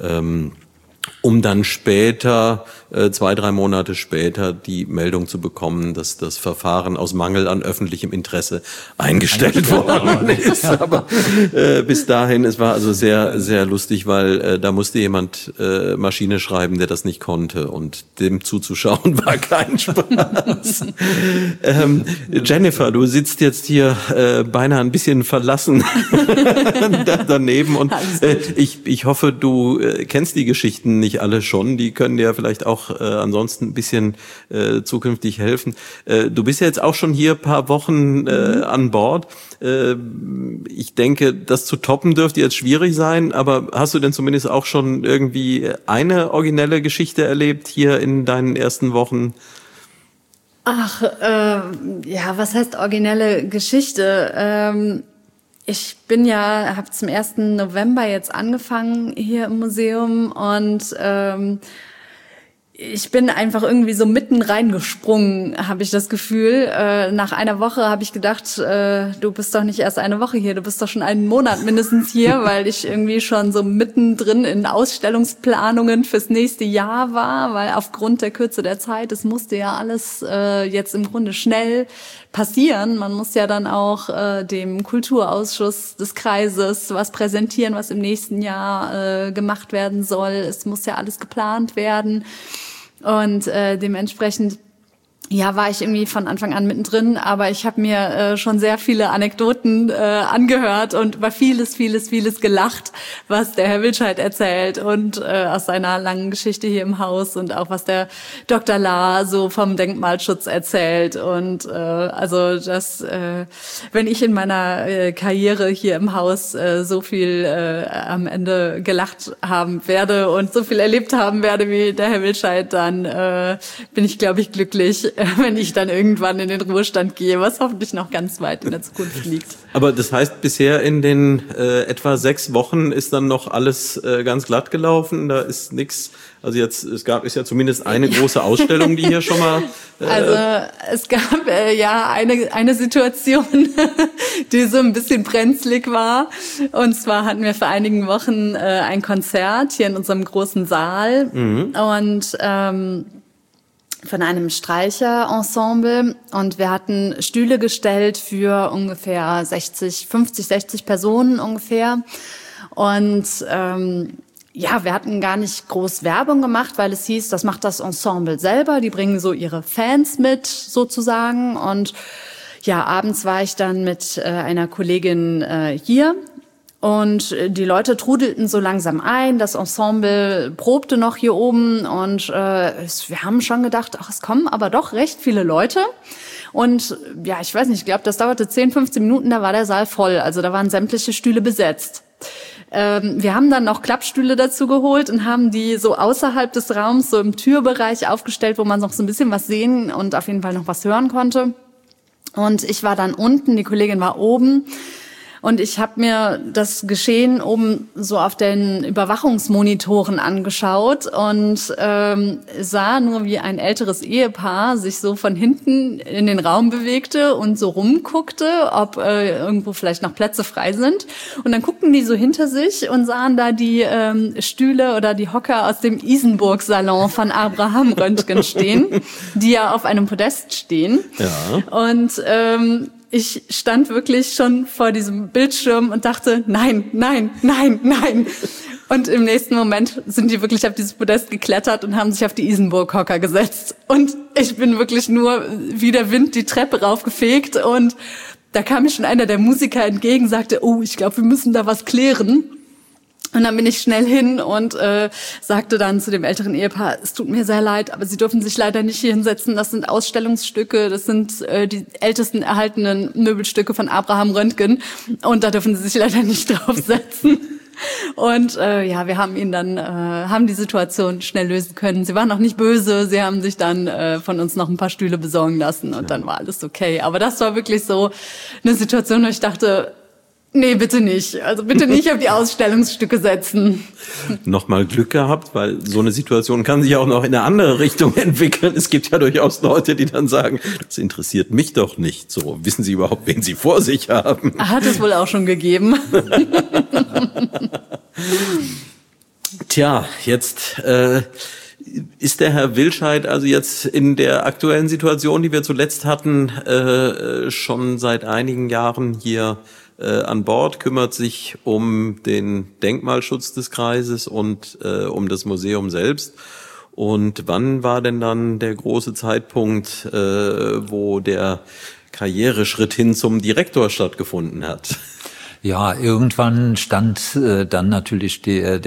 um dann später, 2-3 Monate später, die Meldung zu bekommen, dass das Verfahren aus Mangel an öffentlichem Interesse eingestellt worden ist. Aber bis dahin, es war also sehr, sehr lustig, weil da musste jemand Maschine schreiben, der das nicht konnte, und dem zuzuschauen war kein Spaß. Jennifer, du sitzt jetzt hier beinahe ein bisschen verlassen daneben, und ich hoffe, du kennst die Geschichten nicht alle schon. Die können dir vielleicht auch ansonsten ein bisschen zukünftig helfen. Du bist ja jetzt auch schon hier ein paar Wochen an Bord. Ich denke, das zu toppen dürfte jetzt schwierig sein, aber hast du denn zumindest auch schon irgendwie eine originelle Geschichte erlebt hier in deinen ersten Wochen? Ach, was heißt originelle Geschichte? Ich habe zum 1. November jetzt angefangen hier im Museum, und ich bin einfach irgendwie so mitten reingesprungen, habe ich das Gefühl. Nach einer Woche habe ich gedacht, du bist doch nicht erst eine Woche hier, du bist doch schon einen Monat mindestens hier, weil ich irgendwie schon so mittendrin in Ausstellungsplanungen fürs nächste Jahr war, weil aufgrund der Kürze der Zeit, es musste ja alles jetzt im Grunde schnell passieren. Man muss ja dann auch dem Kulturausschuss des Kreises was präsentieren, was im nächsten Jahr gemacht werden soll. Es muss ja alles geplant werden. Und dementsprechend war ich irgendwie von Anfang an mittendrin, aber ich habe mir schon sehr viele Anekdoten angehört und über vieles gelacht, was der Herr Wiltscheid erzählt, und aus seiner langen Geschichte hier im Haus, und auch was der Dr. Lahr so vom Denkmalschutz erzählt. Und also das, wenn ich in meiner Karriere hier im Haus so viel am Ende gelacht haben werde und so viel erlebt haben werde wie der Herr Wiltscheid, dann bin ich, glaube ich, glücklich, wenn ich dann irgendwann in den Ruhestand gehe, was hoffentlich noch ganz weit in der Zukunft liegt. Aber das heißt, bisher in den etwa 6 Wochen ist dann noch alles ganz glatt gelaufen, da ist nichts. Also jetzt, ist ja zumindest eine große Ausstellung, die hier schon mal... Also es gab eine Situation, die so ein bisschen brenzlig war. Und zwar hatten wir vor einigen Wochen ein Konzert hier in unserem großen Saal. Und von einem Streicherensemble, und wir hatten Stühle gestellt für ungefähr 60 Personen ungefähr. Und wir hatten gar nicht groß Werbung gemacht, weil es hieß, das macht das Ensemble selber, die bringen so ihre Fans mit sozusagen. Und abends war ich dann mit einer Kollegin hier. Und die Leute trudelten so langsam ein, das Ensemble probte noch hier oben und wir haben schon gedacht, ach, es kommen aber doch recht viele Leute. Und ja, ich weiß nicht, ich glaube, das dauerte 10, 15 Minuten, da war der Saal voll, also da waren sämtliche Stühle besetzt. Wir haben dann noch Klappstühle dazu geholt und haben die so außerhalb des Raums, so im Türbereich aufgestellt, wo man noch so ein bisschen was sehen und auf jeden Fall noch was hören konnte. Und ich war dann unten, die Kollegin war oben. Und ich habe mir das Geschehen oben so auf den Überwachungsmonitoren angeschaut und sah nur, wie ein älteres Ehepaar sich so von hinten in den Raum bewegte und so rumguckte, ob irgendwo vielleicht noch Plätze frei sind. Und dann guckten die so hinter sich und sahen da die Stühle oder die Hocker aus dem Isenburg-Salon von Abraham Röntgen stehen, die ja auf einem Podest stehen. Ja. Und ich stand wirklich schon vor diesem Bildschirm und dachte, nein, nein, nein, nein. Und im nächsten Moment sind die wirklich auf dieses Podest geklettert und haben sich auf die Isenburg-Hocker gesetzt. Und ich bin wirklich nur wie der Wind die Treppe raufgefegt. Und da kam mir schon einer der Musiker entgegen, sagte, oh, ich glaube, wir müssen da was klären. Und dann bin ich schnell hin und sagte dann zu dem älteren Ehepaar, es tut mir sehr leid, aber Sie dürfen sich leider nicht hier hinsetzen. Das sind Ausstellungsstücke, das sind die ältesten erhaltenen Möbelstücke von Abraham Röntgen. Und da dürfen Sie sich leider nicht draufsetzen. Und ja, wir haben ihn dann, haben die Situation schnell lösen können. Sie waren noch nicht böse, sie haben sich dann von uns noch ein paar Stühle besorgen lassen und dann war alles okay. Aber das war wirklich so eine Situation, wo ich dachte, nee, bitte nicht. Also bitte nicht auf die Ausstellungsstücke setzen. Nochmal Glück gehabt, weil so eine Situation kann sich auch noch in eine andere Richtung entwickeln. Es gibt ja durchaus Leute, die dann sagen, das interessiert mich doch nicht. So, wissen Sie überhaupt, wen Sie vor sich haben? Hat es wohl auch schon gegeben. Tja, jetzt ist der Herr Wilscheid also jetzt in der aktuellen Situation, die wir zuletzt hatten, schon seit einigen Jahren hier an Bord, kümmert sich um den Denkmalschutz des Kreises und um das Museum selbst. Und wann war denn dann der große Zeitpunkt, wo der Karriereschritt hin zum Direktor stattgefunden hat? Ja, irgendwann stand dann natürlich der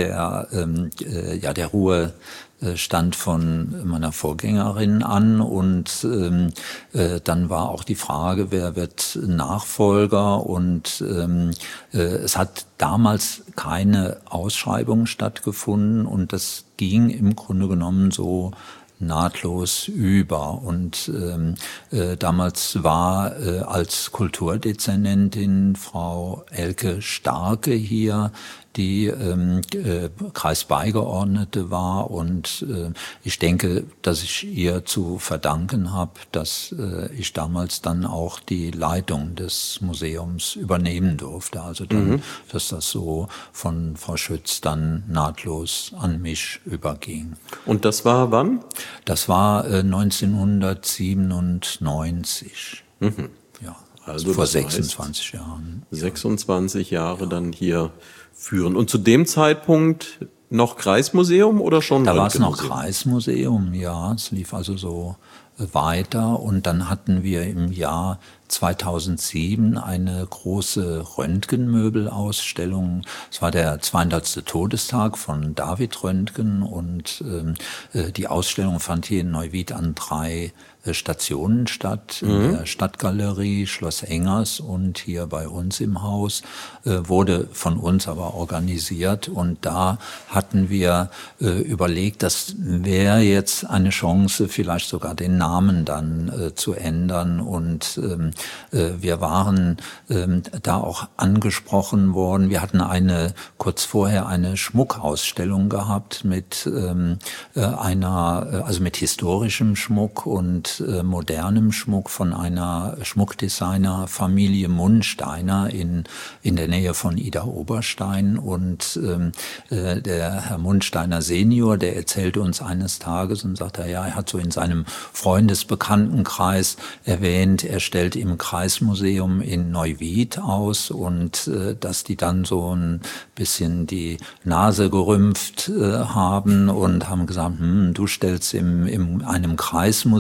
Ruhestand von meiner Vorgängerin an und dann war auch die Frage, wer wird Nachfolger und es hat damals keine Ausschreibung stattgefunden und das ging im Grunde genommen so nahtlos über. Und damals war als Kulturdezernentin Frau Elke Starke hier, die Kreisbeigeordnete war und ich denke, dass ich ihr zu verdanken habe, dass ich damals dann auch die Leitung des Museums übernehmen durfte. Also dann, dass das so von Frau Schütz dann nahtlos an mich überging. Und das war wann? Das war 1997. Ja, also vor 26 Jahren. 26 Jahre dann hier führen. Und zu dem Zeitpunkt noch Kreismuseum oder schon? Da war es noch Kreismuseum, ja. Es lief also so weiter. Und dann hatten wir im Jahr 2007 eine große Röntgenmöbelausstellung. Es war der 200. Todestag von David Röntgen und die Ausstellung fand hier in Neuwied an 3 Stationen statt, in der Stadtgalerie, Schloss Engers und hier bei uns im Haus, wurde von uns aber organisiert und da hatten wir überlegt, das wäre jetzt eine Chance, vielleicht sogar den Namen dann zu ändern und wir waren da auch angesprochen worden. Wir hatten kurz vorher eine Schmuckausstellung gehabt mit mit historischem Schmuck und modernem Schmuck von einer Schmuckdesignerfamilie Mundsteiner in der Nähe von Ida Oberstein und der Herr Mundsteiner Senior, der erzählte uns eines Tages und sagte, ja, er hat so in seinem Freundesbekanntenkreis erwähnt, er stellt im Kreismuseum in Neuwied aus und dass die dann so ein bisschen die Nase gerümpft haben und haben gesagt, du stellst in einem Kreismuseum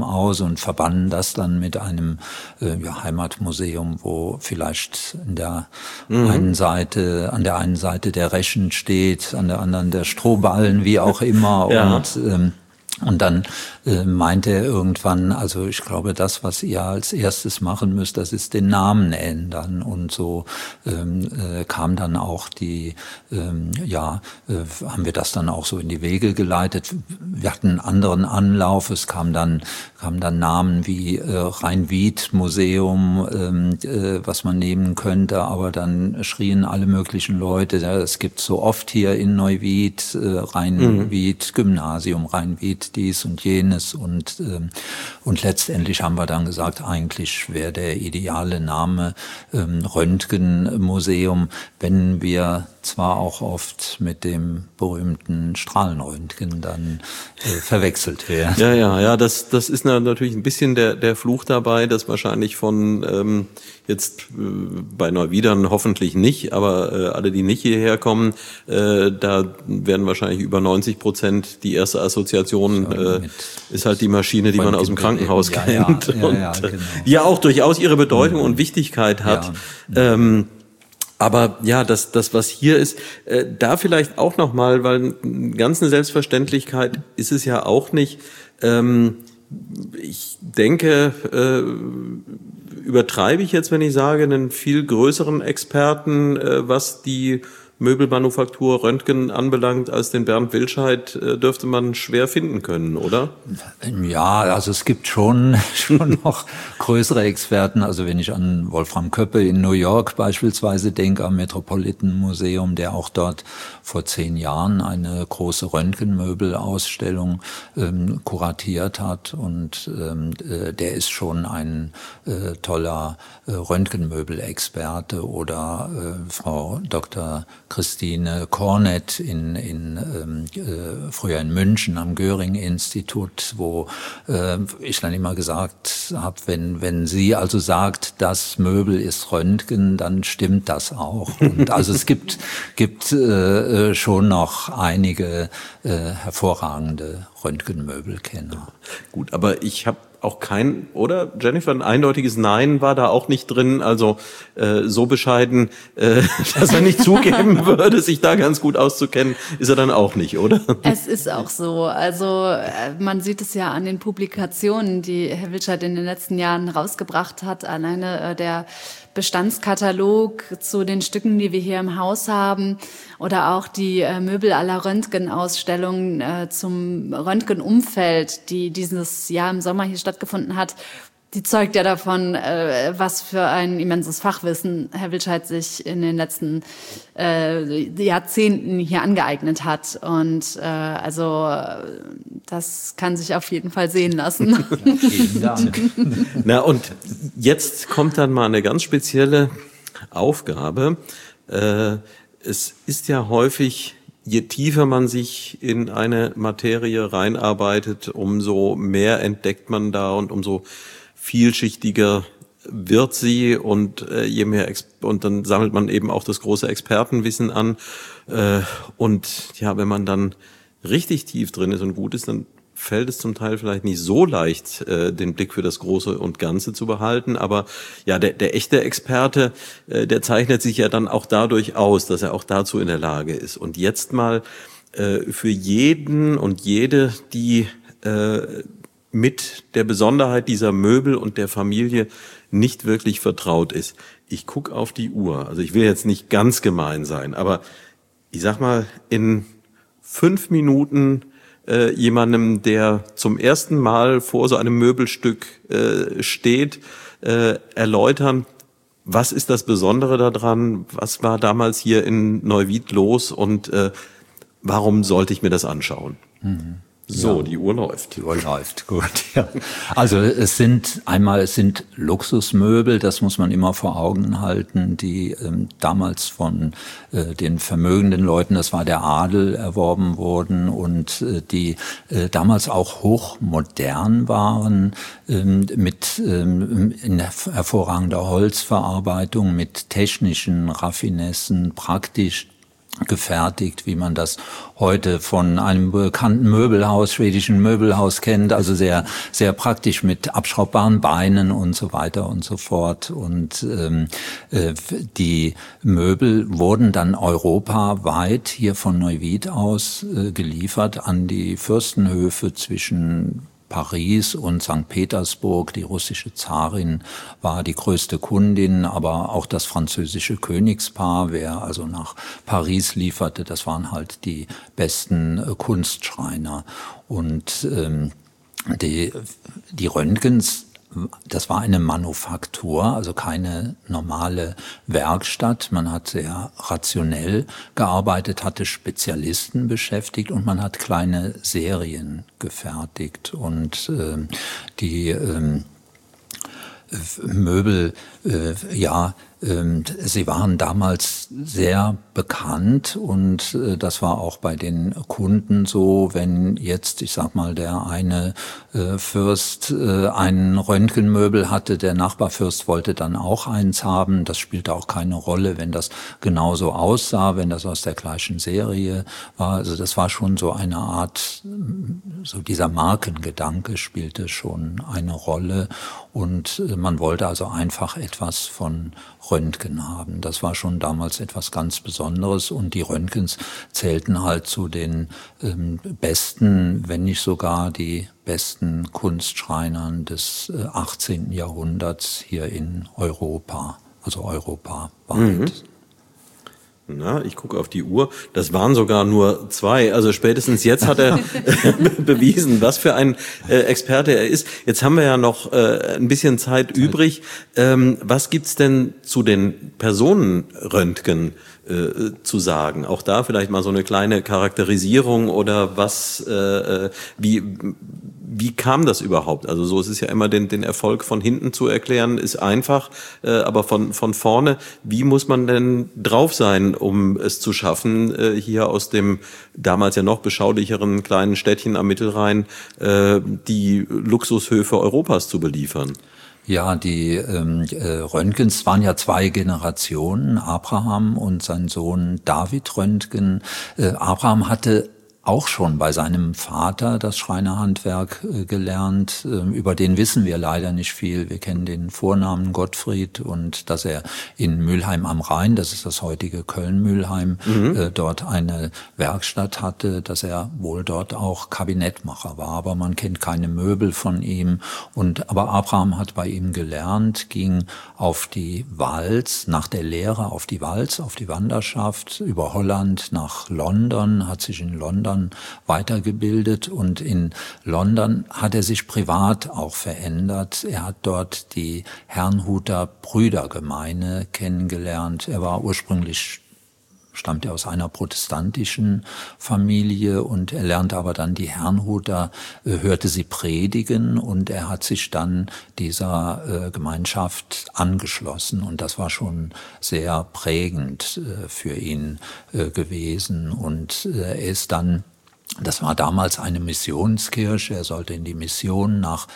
aus und verbanden das dann mit einem Heimatmuseum, wo vielleicht an der einen Seite der Reschen steht, an der anderen der Strohballen, wie auch immer. Ja. Und dann meinte er irgendwann, also ich glaube, das, was ihr als erstes machen müsst, das ist den Namen ändern. Und so kam dann auch haben wir das dann auch so in die Wege geleitet. Wir hatten einen anderen Anlauf. Es kamen dann Namen wie Rhein-Wied-Museum, was man nehmen könnte, aber dann schrien alle möglichen Leute, es gibt so oft hier in Neuwied, Rhein-Wied-Gymnasium, Rhein-Wied dies und jenes und letztendlich haben wir dann gesagt, eigentlich wäre der ideale Name Röntgenmuseum, wenn wir zwar auch oft mit dem berühmten Strahlenröntgen dann verwechselt werden. Ja, das ist natürlich ein bisschen der Fluch dabei, dass wahrscheinlich von jetzt bei Neuwiedern hoffentlich nicht, aber alle, die nicht hierher kommen, da werden wahrscheinlich über 90% die erste Assoziation ist halt die Maschine, die man aus dem Krankenhaus kennt. Genau. Die ja auch durchaus ihre Bedeutung und Wichtigkeit hat. Ja. Aber ja, das was hier ist, da vielleicht auch nochmal, weil ganz eine Selbstverständlichkeit ist es ja auch nicht. Ich denke, übertreibe ich jetzt, wenn ich sage, einen viel größeren Experten, was die Möbelmanufaktur Röntgen anbelangt, als den Bernd Wilscheid, dürfte man schwer finden können, oder? Ja, also es gibt schon noch größere Experten. Also wenn ich an Wolfram Köppe in New York beispielsweise denke, am Metropolitan Museum, der auch dort vor 10 Jahren eine große Röntgenmöbelausstellung kuratiert hat. Und der ist schon ein toller Röntgenmöbelexperte. Oder Frau Dr. Christine Kornett früher in München am Göring-Institut, wo ich dann immer gesagt habe, wenn sie also sagt, das Möbel ist Röntgen, dann stimmt das auch. Und also es gibt schon noch einige hervorragende Röntgenmöbelkenner. Gut, aber ich habe auch oder Jennifer, ein eindeutiges Nein war da auch nicht drin, also so bescheiden, dass er nicht zugeben würde, sich da ganz gut auszukennen, ist er dann auch nicht, oder? Es ist auch so, also man sieht es ja an den Publikationen, die Herr Wilscheid in den letzten Jahren rausgebracht hat, alleine der Bestandskatalog zu den Stücken, die wir hier im Haus haben, oder auch die Möbel à la Röntgen-Ausstellung zum Röntgenumfeld, die dieses Jahr im Sommer hier stattgefunden hat, die zeugt ja davon, was für ein immenses Fachwissen Herr Wilscheid sich in den letzten Jahrzehnten hier angeeignet hat. Und also das kann sich auf jeden Fall sehen lassen. Vielen Dank. Na und jetzt kommt dann mal eine ganz spezielle Aufgabe. Es ist ja häufig, je tiefer man sich in eine Materie reinarbeitet, umso mehr entdeckt man da und umso vielschichtiger wird sie und je mehr und dann sammelt man eben auch das große Expertenwissen an und ja, wenn man dann richtig tief drin ist und gut ist, dann fällt es zum Teil vielleicht nicht so leicht, den Blick für das Große und Ganze zu behalten. Aber ja, der echte Experte, der zeichnet sich ja dann auch dadurch aus, dass er auch dazu in der Lage ist. Und jetzt mal für jeden und jede, die mit der Besonderheit dieser Möbel und der Familie nicht wirklich vertraut ist. Ich gucke auf die Uhr. Also ich will jetzt nicht ganz gemein sein, aber ich sag mal, in 5 Minuten jemandem, der zum ersten Mal vor so einem Möbelstück steht, erläutern, was ist das Besondere daran, was war damals hier in Neuwied los und warum sollte ich mir das anschauen? Mhm. So, ja. Die Uhr läuft. Die Uhr läuft, gut. Ja. Also es sind Luxusmöbel, das muss man immer vor Augen halten, die damals von den vermögenden Leuten, das war der Adel, erworben wurden und die damals auch hochmodern waren, mit in hervorragender Holzverarbeitung, mit technischen Raffinessen, praktisch gefertigt, wie man das heute von einem bekannten Möbelhaus, schwedischen Möbelhaus kennt, also sehr, sehr praktisch mit abschraubbaren Beinen und so weiter und so fort. Und die Möbel wurden dann europaweit hier von Neuwied aus geliefert an die Fürstenhöfe zwischen Paris und St. Petersburg. Die russische Zarin war die größte Kundin, aber auch das französische Königspaar, wer also nach Paris lieferte, das waren halt die besten Kunstschreiner. Und die Röntgens, das war eine Manufaktur, also keine normale Werkstatt. Man hat sehr rationell gearbeitet, hatte Spezialisten beschäftigt und man hat kleine Serien gefertigt. Und die Möbel, sie waren damals sehr bekannt und das war auch bei den Kunden so, wenn jetzt, ich sag mal, der eine Fürst ein Röntgenmöbel hatte, der Nachbarfürst wollte dann auch eins haben. Das spielte auch keine Rolle, wenn das genauso aussah, wenn das aus der gleichen Serie war. Also das war schon so eine Art, so dieser Markengedanke spielte schon eine Rolle und man wollte also einfach etwas von Röntgen haben. Das war schon damals etwas ganz Besonderes und die Röntgens zählten halt zu den besten, wenn nicht sogar die besten Kunstschreinern des 18. Jahrhunderts hier in Europa, also europaweit. Na, ich gucke auf die Uhr. Das waren sogar nur 2. Also spätestens jetzt hat er bewiesen, was für ein Experte er ist. Jetzt haben wir ja noch ein bisschen Zeit übrig. Was gibt's denn zu den Personenröntgen zu sagen? Auch da vielleicht mal so eine kleine Charakterisierung oder was, wie kam das überhaupt? Also so, es ist ja immer den Erfolg von hinten zu erklären, ist einfach, aber von vorne, wie muss man denn drauf sein, um es zu schaffen, hier aus dem damals ja noch beschaulicheren kleinen Städtchen am Mittelrhein die Luxushöfe Europas zu beliefern? Ja, die Röntgens waren ja 2 Generationen, Abraham und sein Sohn David Röntgen. Abraham hatte auch schon bei seinem Vater das Schreinerhandwerk gelernt. Über den wissen wir leider nicht viel. Wir kennen den Vornamen Gottfried und dass er in Mülheim am Rhein, das ist das heutige Köln-Mülheim, dort eine Werkstatt hatte, dass er wohl dort auch Kabinettmacher war. Aber man kennt keine Möbel von ihm. Aber Abraham hat bei ihm gelernt, ging auf die Walz, nach der Lehre auf die Walz, auf die Wanderschaft, über Holland nach London, hat sich in London weitergebildet und in London hat er sich privat auch verändert. Er hat dort die Herrnhuter Brüdergemeine kennengelernt. Er war ursprünglich stammt aus einer protestantischen Familie und er lernte aber dann die Herrnhuter, hörte sie predigen und er hat sich dann dieser Gemeinschaft angeschlossen und das war schon sehr prägend für ihn gewesen und er ist dann, das war damals eine Missionskirche, er sollte in die Mission nach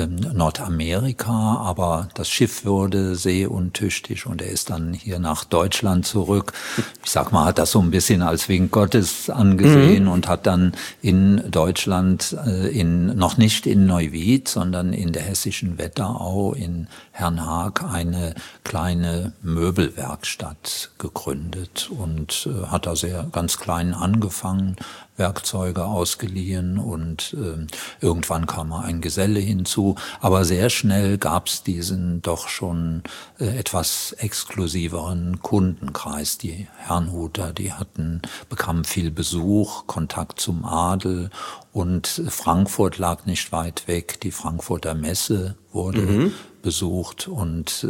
Nordamerika, aber das Schiff wurde seeuntüchtig und er ist dann hier nach Deutschland zurück. Ich sag mal, hat das so ein bisschen als Wink Gottes angesehen und hat dann in Deutschland, noch nicht in Neuwied, sondern in der hessischen Wetterau in Herrnhaag eine kleine Möbelwerkstatt gegründet und hat da sehr ganz klein angefangen, Werkzeuge ausgeliehen und irgendwann kam mal ein Geselle hinzu. Aber sehr schnell gab es diesen doch schon etwas exklusiveren Kundenkreis. Die Herrnhuter, die bekamen viel Besuch, Kontakt zum Adel und Frankfurt lag nicht weit weg. Die Frankfurter Messe wurde besucht und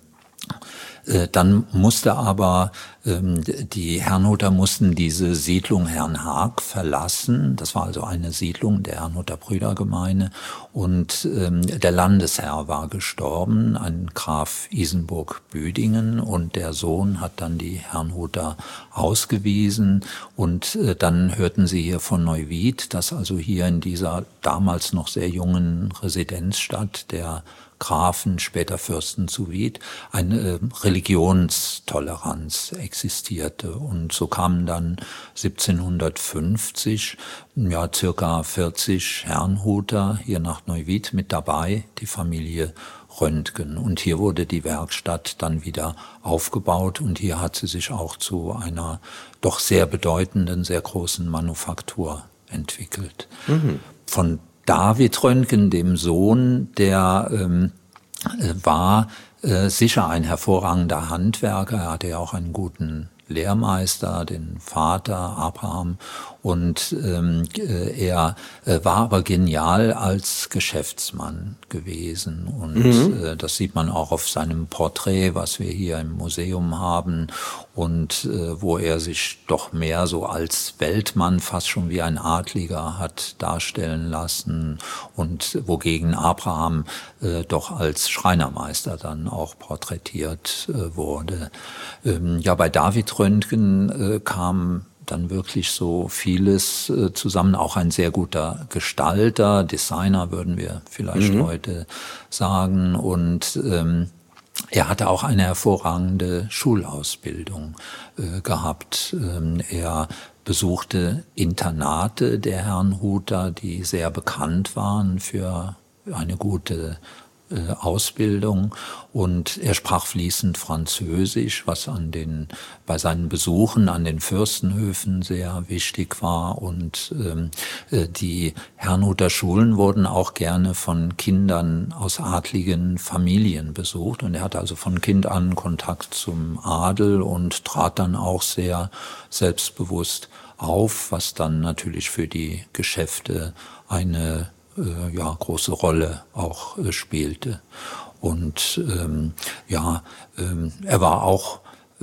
dann musste aber die Herrnhuter mussten diese Siedlung Herrnhaag verlassen. Das war also eine Siedlung der Herrnhuter Brüdergemeine und der Landesherr war gestorben, ein Graf Isenburg-Büdingen und der Sohn hat dann die Herrnhuter ausgewiesen und dann hörten sie hier von Neuwied, dass also hier in dieser damals noch sehr jungen Residenzstadt der Grafen, später Fürsten zu Wied, eine Religionstoleranz existierte. Und so kamen dann 1750 circa 40 Herrnhuter hier nach Neuwied mit dabei, die Familie Röntgen. Und hier wurde die Werkstatt dann wieder aufgebaut und hier hat sie sich auch zu einer doch sehr bedeutenden, sehr großen Manufaktur entwickelt. Von David Röntgen, dem Sohn, der war sicher ein hervorragender Handwerker. Er hatte ja auch einen guten Lehrmeister, den Vater Abraham, und er war aber genial als Geschäftsmann gewesen und das sieht man auch auf seinem Porträt, was wir hier im Museum haben und wo er sich doch mehr so als Weltmann, fast schon wie ein Adliger hat darstellen lassen und wogegen Abraham doch als Schreinermeister dann auch porträtiert wurde. Bei David Röntgen kam dann wirklich so vieles zusammen, auch ein sehr guter Gestalter, Designer würden wir vielleicht heute sagen, und er hatte auch eine hervorragende Schulausbildung gehabt. Er besuchte Internate der Herrnhuter, die sehr bekannt waren für eine gute Ausbildung, und er sprach fließend Französisch, was bei seinen Besuchen an den Fürstenhöfen sehr wichtig war, und die Herrnhuter Schulen wurden auch gerne von Kindern aus adligen Familien besucht, und er hatte also von Kind an Kontakt zum Adel und trat dann auch sehr selbstbewusst auf, was dann natürlich für die Geschäfte eine große Rolle auch spielte. Und er war auch,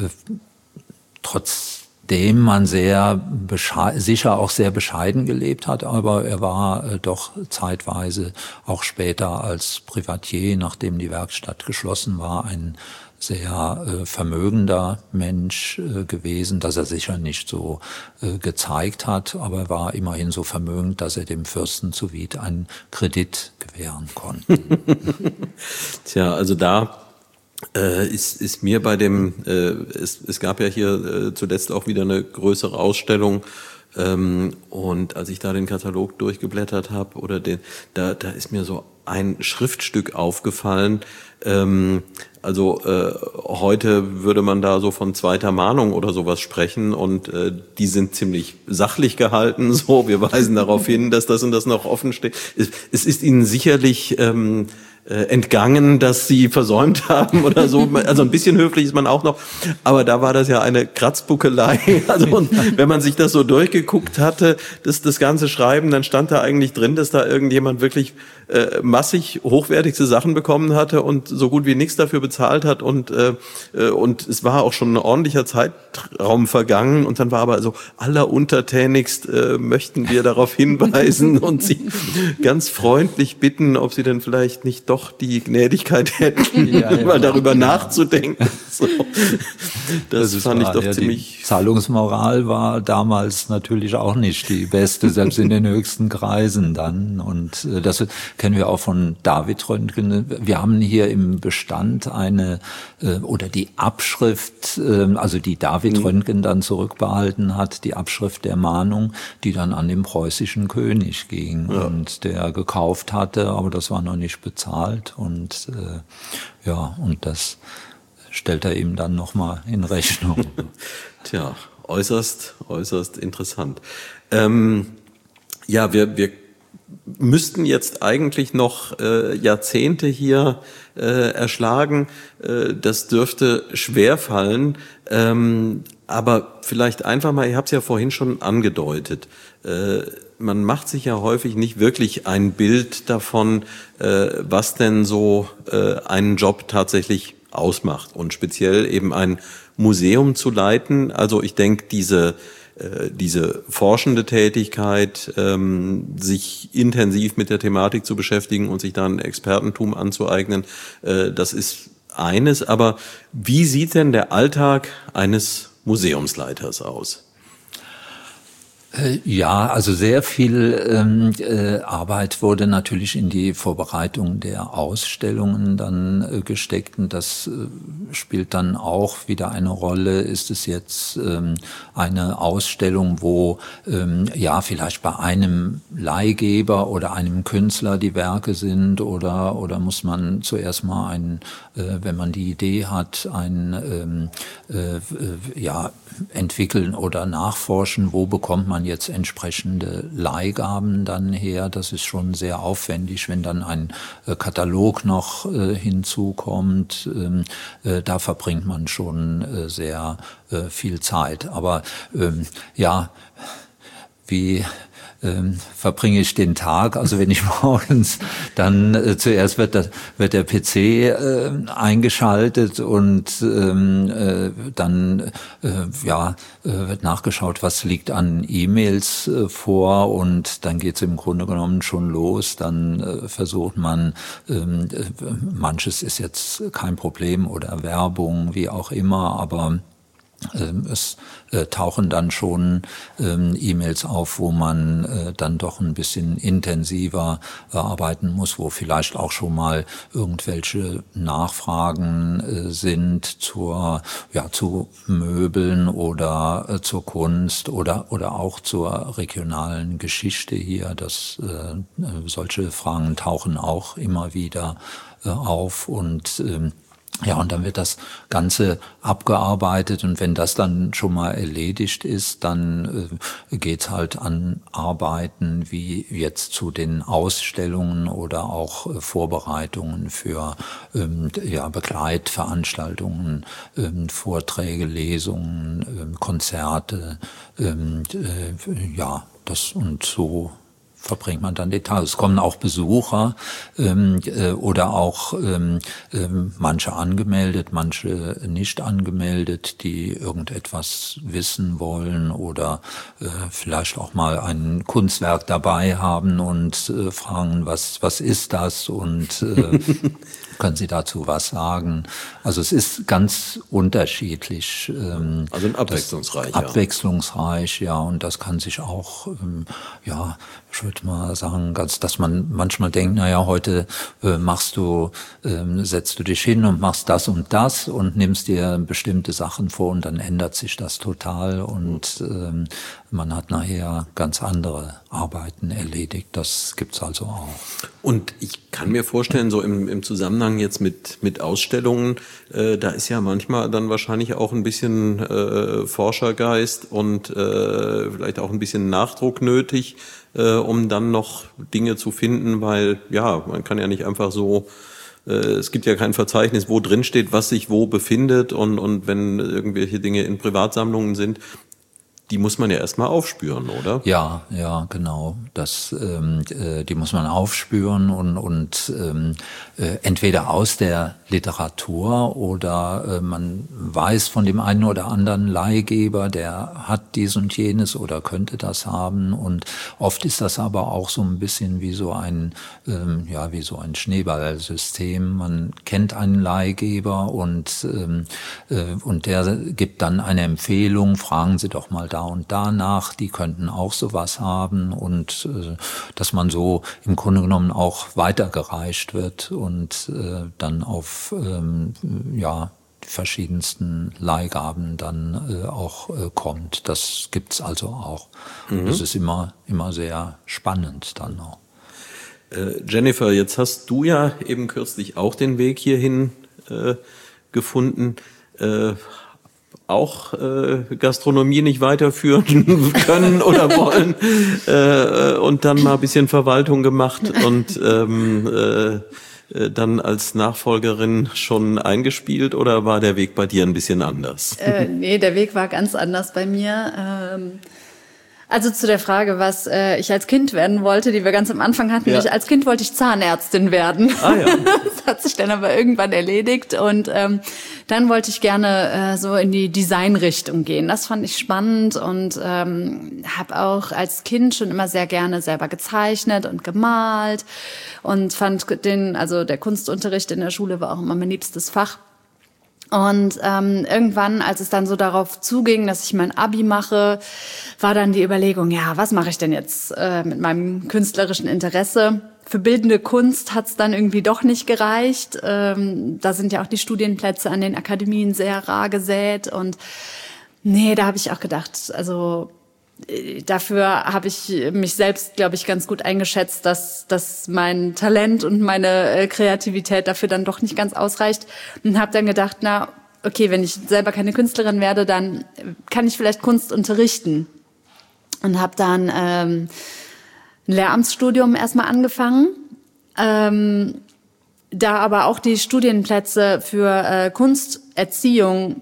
trotzdem man sicher auch sehr bescheiden gelebt hat, aber er war doch zeitweise auch später als Privatier, nachdem die Werkstatt geschlossen war, ein sehr vermögender Mensch gewesen, dass er sicher nicht so gezeigt hat, aber er war immerhin so vermögend, dass er dem Fürsten zu Wied einen Kredit gewähren konnte. Tja, also da ist mir bei dem, es gab ja hier zuletzt auch wieder eine größere Ausstellung, und als ich da den Katalog durchgeblättert habe, da ist mir so ein Schriftstück aufgefallen. Heute würde man da so von zweiter Mahnung oder sowas sprechen, und die sind ziemlich sachlich gehalten. So, wir weisen darauf hin, dass das und das noch offen steht. Es ist Ihnen sicherlich entgangen, dass Sie versäumt haben oder so. Also ein bisschen höflich ist man auch noch, aber da war das ja eine Kratzbuckelei. Also und wenn man sich das so durchgeguckt hatte, das ganze Schreiben, dann stand da eigentlich drin, dass da irgendjemand wirklich massig hochwertigste Sachen bekommen hatte und so gut wie nichts dafür bezahlt hat, und es war auch schon ein ordentlicher Zeitraum vergangen, und dann war aber so alleruntertänigst möchten wir darauf hinweisen und Sie ganz freundlich bitten, ob Sie denn vielleicht nicht doch die Gnädigkeit hätten, mal darüber nachzudenken. So. Das fand ich doch ziemlich... Die Zahlungsmoral war damals natürlich auch nicht die beste, selbst in den höchsten Kreisen dann, und das kennen wir auch von David Röntgen. Wir haben hier im Bestand die Abschrift, also die David Röntgen dann zurückbehalten hat, die Abschrift der Mahnung, die dann an den preußischen König ging und der gekauft hatte, aber das war noch nicht bezahlt, und und das stellt er ihm dann nochmal in Rechnung. Tja, äußerst interessant. Wir müssten jetzt eigentlich noch Jahrzehnte hier erschlagen. Das dürfte schwer fallen. Aber vielleicht einfach mal, ihr habt es ja vorhin schon angedeutet, man macht sich ja häufig nicht wirklich ein Bild davon, was denn so einen Job tatsächlich ausmacht, und speziell eben ein Museum zu leiten. Also ich denke, diese forschende Tätigkeit, sich intensiv mit der Thematik zu beschäftigen und sich dann Expertentum anzueignen, das ist eines. Aber wie sieht denn der Alltag eines Museumsleiters aus? Ja, also sehr viel Arbeit wurde natürlich in die Vorbereitung der Ausstellungen dann gesteckt, und das spielt dann auch wieder eine Rolle. Ist es jetzt eine Ausstellung, wo ja vielleicht bei einem Leihgeber oder einem Künstler die Werke sind, oder muss man zuerst mal wenn man die Idee hat, ja, entwickeln oder nachforschen, wo bekommt man jetzt entsprechende Leihgaben dann her. Das ist schon sehr aufwendig, wenn dann ein Katalog noch hinzukommt. Da verbringt man schon sehr viel Zeit. Aber ja, wie verbringe ich den Tag? Also wenn ich morgens dann zuerst wird der PC eingeschaltet und dann wird nachgeschaut, was liegt an E-Mails vor, und dann geht's im Grunde genommen schon los. Dann versucht man, manches ist jetzt kein Problem oder Werbung, wie auch immer, aber es tauchen dann schon E-Mails auf, wo man dann doch ein bisschen intensiver arbeiten muss, wo vielleicht auch schon mal irgendwelche Nachfragen sind zu Möbeln oder zur Kunst oder auch zur regionalen Geschichte hier. Solche Fragen tauchen auch immer wieder auf, und und dann wird das Ganze abgearbeitet, und wenn das dann schon mal erledigt ist, dann geht's halt an Arbeiten wie jetzt zu den Ausstellungen oder auch Vorbereitungen für Begleitveranstaltungen, Vorträge, Lesungen, Konzerte, und so verbringt man dann den Tag. Es kommen auch Besucher oder auch manche angemeldet, manche nicht angemeldet, die irgendetwas wissen wollen oder vielleicht auch mal ein Kunstwerk dabei haben und fragen, was ist das, und können Sie dazu was sagen? Also es ist ganz unterschiedlich. Also abwechslungsreich. Abwechslungsreich, ja, und das kann sich auch, ich würde mal sagen, dass man manchmal denkt, heute setzt du dich hin und machst das und nimmst dir bestimmte Sachen vor, und dann ändert sich das total, und man hat nachher ganz andere Arbeiten erledigt. Das gibt's also auch. Und ich kann mir vorstellen, so im Zusammenhang jetzt mit Ausstellungen, da ist ja manchmal dann wahrscheinlich auch ein bisschen Forschergeist und vielleicht auch ein bisschen Nachdruck nötig, um dann noch Dinge zu finden, weil man kann ja nicht einfach so, es gibt ja kein Verzeichnis, wo drin steht, was sich wo befindet, und wenn irgendwelche Dinge in Privatsammlungen sind, die muss man ja erstmal aufspüren, oder? Ja, genau. Die muss man aufspüren und entweder aus der Literatur oder man weiß von dem einen oder anderen Leihgeber, der hat dies und jenes oder könnte das haben, und oft ist das aber auch so ein bisschen wie so ein Schneeballsystem. Man kennt einen Leihgeber und der gibt dann eine Empfehlung, fragen Sie doch mal da und danach, die könnten auch sowas haben, und dass man so im Grunde genommen auch weitergereicht wird und dann auf die verschiedensten Leihgaben dann auch kommt. Das gibt's also auch. Das ist immer sehr spannend dann auch. Jennifer, jetzt hast du ja eben kürzlich auch den Weg hierhin gefunden. Auch Gastronomie nicht weiterführen können oder wollen und dann mal ein bisschen Verwaltung gemacht und dann als Nachfolgerin schon eingespielt, oder war der Weg bei dir ein bisschen anders? Nee, der Weg war ganz anders bei mir. Also zu der Frage, was ich als Kind werden wollte, die wir ganz am Anfang hatten. Ja. Als Kind wollte ich Zahnärztin werden. Ah, ja. Das hat sich dann aber irgendwann erledigt. Und dann wollte ich gerne so in die Designrichtung gehen. Das fand ich spannend und habe auch als Kind schon immer sehr gerne selber gezeichnet und gemalt und fand der Kunstunterricht in der Schule war auch immer mein liebstes Fach. Und irgendwann, als es dann so darauf zuging, dass ich mein Abi mache, war dann die Überlegung, ja, was mache ich denn jetzt mit meinem künstlerischen Interesse? Für bildende Kunst hat's dann irgendwie doch nicht gereicht. Da sind ja auch die Studienplätze an den Akademien sehr rar gesät. Und nee, da habe ich auch gedacht, also dafür habe ich mich selbst, glaube ich, ganz gut eingeschätzt, dass mein Talent und meine Kreativität dafür dann doch nicht ganz ausreicht. Und habe dann gedacht, na, okay, wenn ich selber keine Künstlerin werde, dann kann ich vielleicht Kunst unterrichten. Und habe dann ein Lehramtsstudium erstmal angefangen. Da aber auch die Studienplätze für Kunsterziehung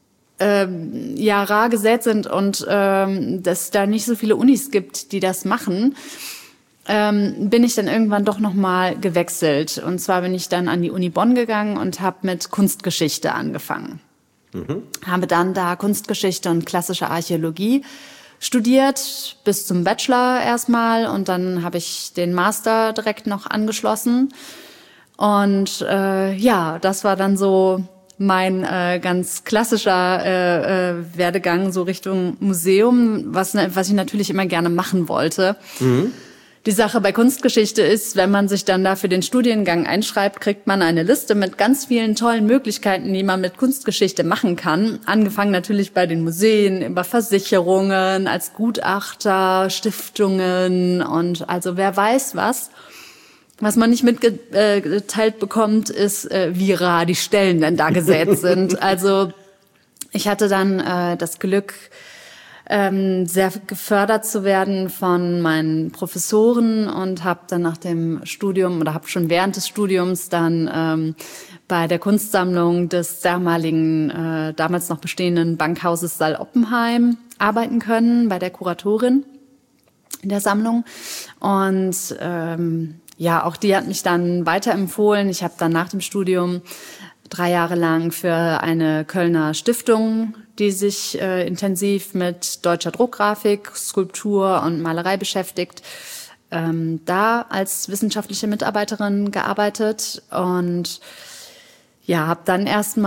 rar gesät sind und dass da nicht so viele Unis gibt, die das machen, bin ich dann irgendwann doch nochmal gewechselt. Und zwar bin ich dann an die Uni Bonn gegangen und habe mit Kunstgeschichte angefangen. Habe dann da Kunstgeschichte und klassische Archäologie studiert, bis zum Bachelor erstmal. Und dann habe ich den Master direkt noch angeschlossen. Und das war dann so mein ganz klassischer Werdegang so Richtung Museum, was ich natürlich immer gerne machen wollte. Die Sache bei Kunstgeschichte ist, wenn man sich dann da für den Studiengang einschreibt, kriegt man eine Liste mit ganz vielen tollen Möglichkeiten, die man mit Kunstgeschichte machen kann. Angefangen natürlich bei den Museen, über Versicherungen, als Gutachter, Stiftungen und also wer weiß was. Was man nicht mitgeteilt bekommt, ist, wie rar die Stellen denn da gesät sind. Also ich hatte dann das Glück, sehr gefördert zu werden von meinen Professoren und habe dann nach dem Studium oder habe schon während des Studiums dann bei der Kunstsammlung des damaligen, damals noch bestehenden Bankhauses Saal Oppenheim arbeiten können, bei der Kuratorin in der Sammlung. Und auch die hat mich dann weiterempfohlen. Ich habe dann nach dem Studium 3 Jahre lang für eine Kölner Stiftung, die sich intensiv mit deutscher Druckgrafik, Skulptur und Malerei beschäftigt, da als wissenschaftliche Mitarbeiterin gearbeitet und habe dann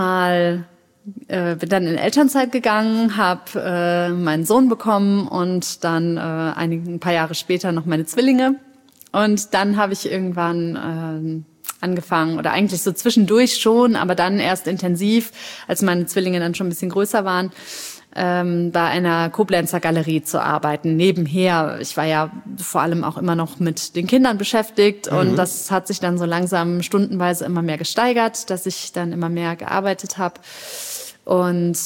bin dann in Elternzeit gegangen, habe meinen Sohn bekommen und dann ein paar Jahre später noch meine Zwillinge. Und dann habe ich irgendwann angefangen, oder eigentlich so zwischendurch schon, aber dann erst intensiv, als meine Zwillinge dann schon ein bisschen größer waren, bei einer Koblenzer Galerie zu arbeiten. Nebenher, ich war ja vor allem auch immer noch mit den Kindern beschäftigt und das hat sich dann so langsam stundenweise immer mehr gesteigert, dass ich dann immer mehr gearbeitet habe. Und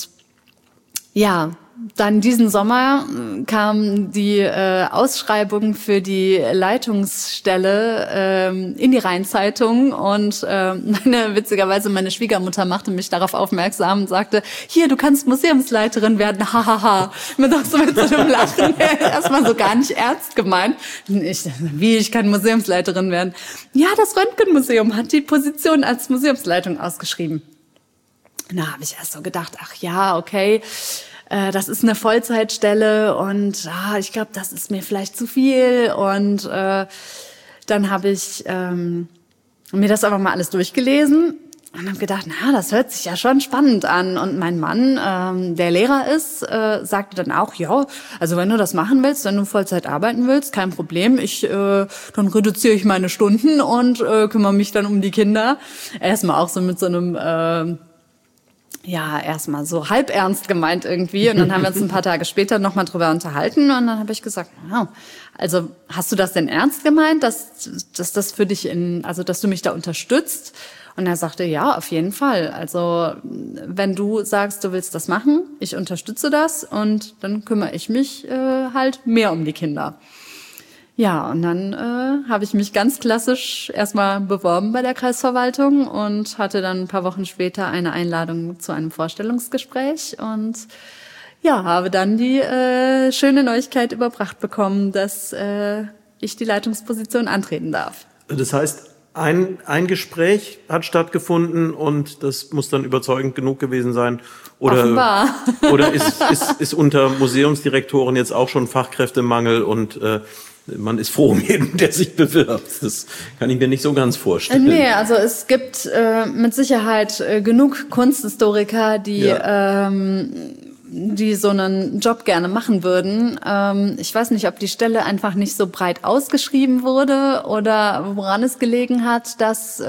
dann diesen Sommer kam die Ausschreibung für die Leitungsstelle in die Rhein-Zeitung und witzigerweise meine Schwiegermutter machte mich darauf aufmerksam und sagte, hier, du kannst Museumsleiterin werden, hahaha. Mit so einem Lachen, erstmal so gar nicht ernst gemeint. Ich kann Museumsleiterin werden? Ja, das Röntgenmuseum hat die Position als Museumsleitung ausgeschrieben. Da habe ich erst so gedacht, ach ja, okay, das ist eine Vollzeitstelle und ich glaube, das ist mir vielleicht zu viel. Und dann habe ich mir das einfach mal alles durchgelesen und habe gedacht, das hört sich ja schon spannend an. Und mein Mann, der Lehrer ist, sagte dann auch, ja, also wenn du das machen willst, wenn du Vollzeit arbeiten willst, kein Problem. Dann reduziere ich meine Stunden und kümmere mich dann um die Kinder. Erstmal auch so mit so einem erstmal so halb ernst gemeint irgendwie. Und dann haben wir uns ein paar Tage später nochmal drüber unterhalten. Und dann habe ich gesagt, also hast du das denn ernst gemeint, dass das für dich dass du mich da unterstützt? Und er sagte, ja, auf jeden Fall. Also wenn du sagst, du willst das machen, ich unterstütze das und dann kümmere ich mich halt mehr um die Kinder. Ja, und dann habe ich mich ganz klassisch erstmal beworben bei der Kreisverwaltung und hatte dann ein paar Wochen später eine Einladung zu einem Vorstellungsgespräch und habe dann die schöne Neuigkeit überbracht bekommen, dass ich die Leitungsposition antreten darf. Das heißt, ein Gespräch hat stattgefunden und das muss dann überzeugend genug gewesen sein. Offenbar. Oder ist unter Museumsdirektoren jetzt auch schon Fachkräftemangel und man ist froh um jeden, der sich bewirbt. Das kann ich mir nicht so ganz vorstellen. Nee, also es gibt mit Sicherheit genug Kunsthistoriker, die so einen Job gerne machen würden. Ich weiß nicht, ob die Stelle einfach nicht so breit ausgeschrieben wurde oder woran es gelegen hat, dass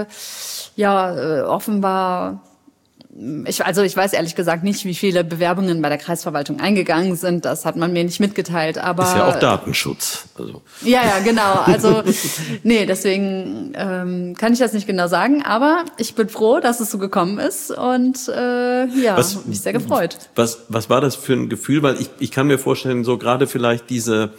offenbar ich weiß ehrlich gesagt nicht, wie viele Bewerbungen bei der Kreisverwaltung eingegangen sind. Das hat man mir nicht mitgeteilt. Aber ist ja auch Datenschutz. Also. Ja, genau. Also nee, deswegen kann ich das nicht genau sagen. Aber ich bin froh, dass es so gekommen ist und mich sehr gefreut. Was war das für ein Gefühl? Weil ich kann mir vorstellen, so gerade vielleicht diese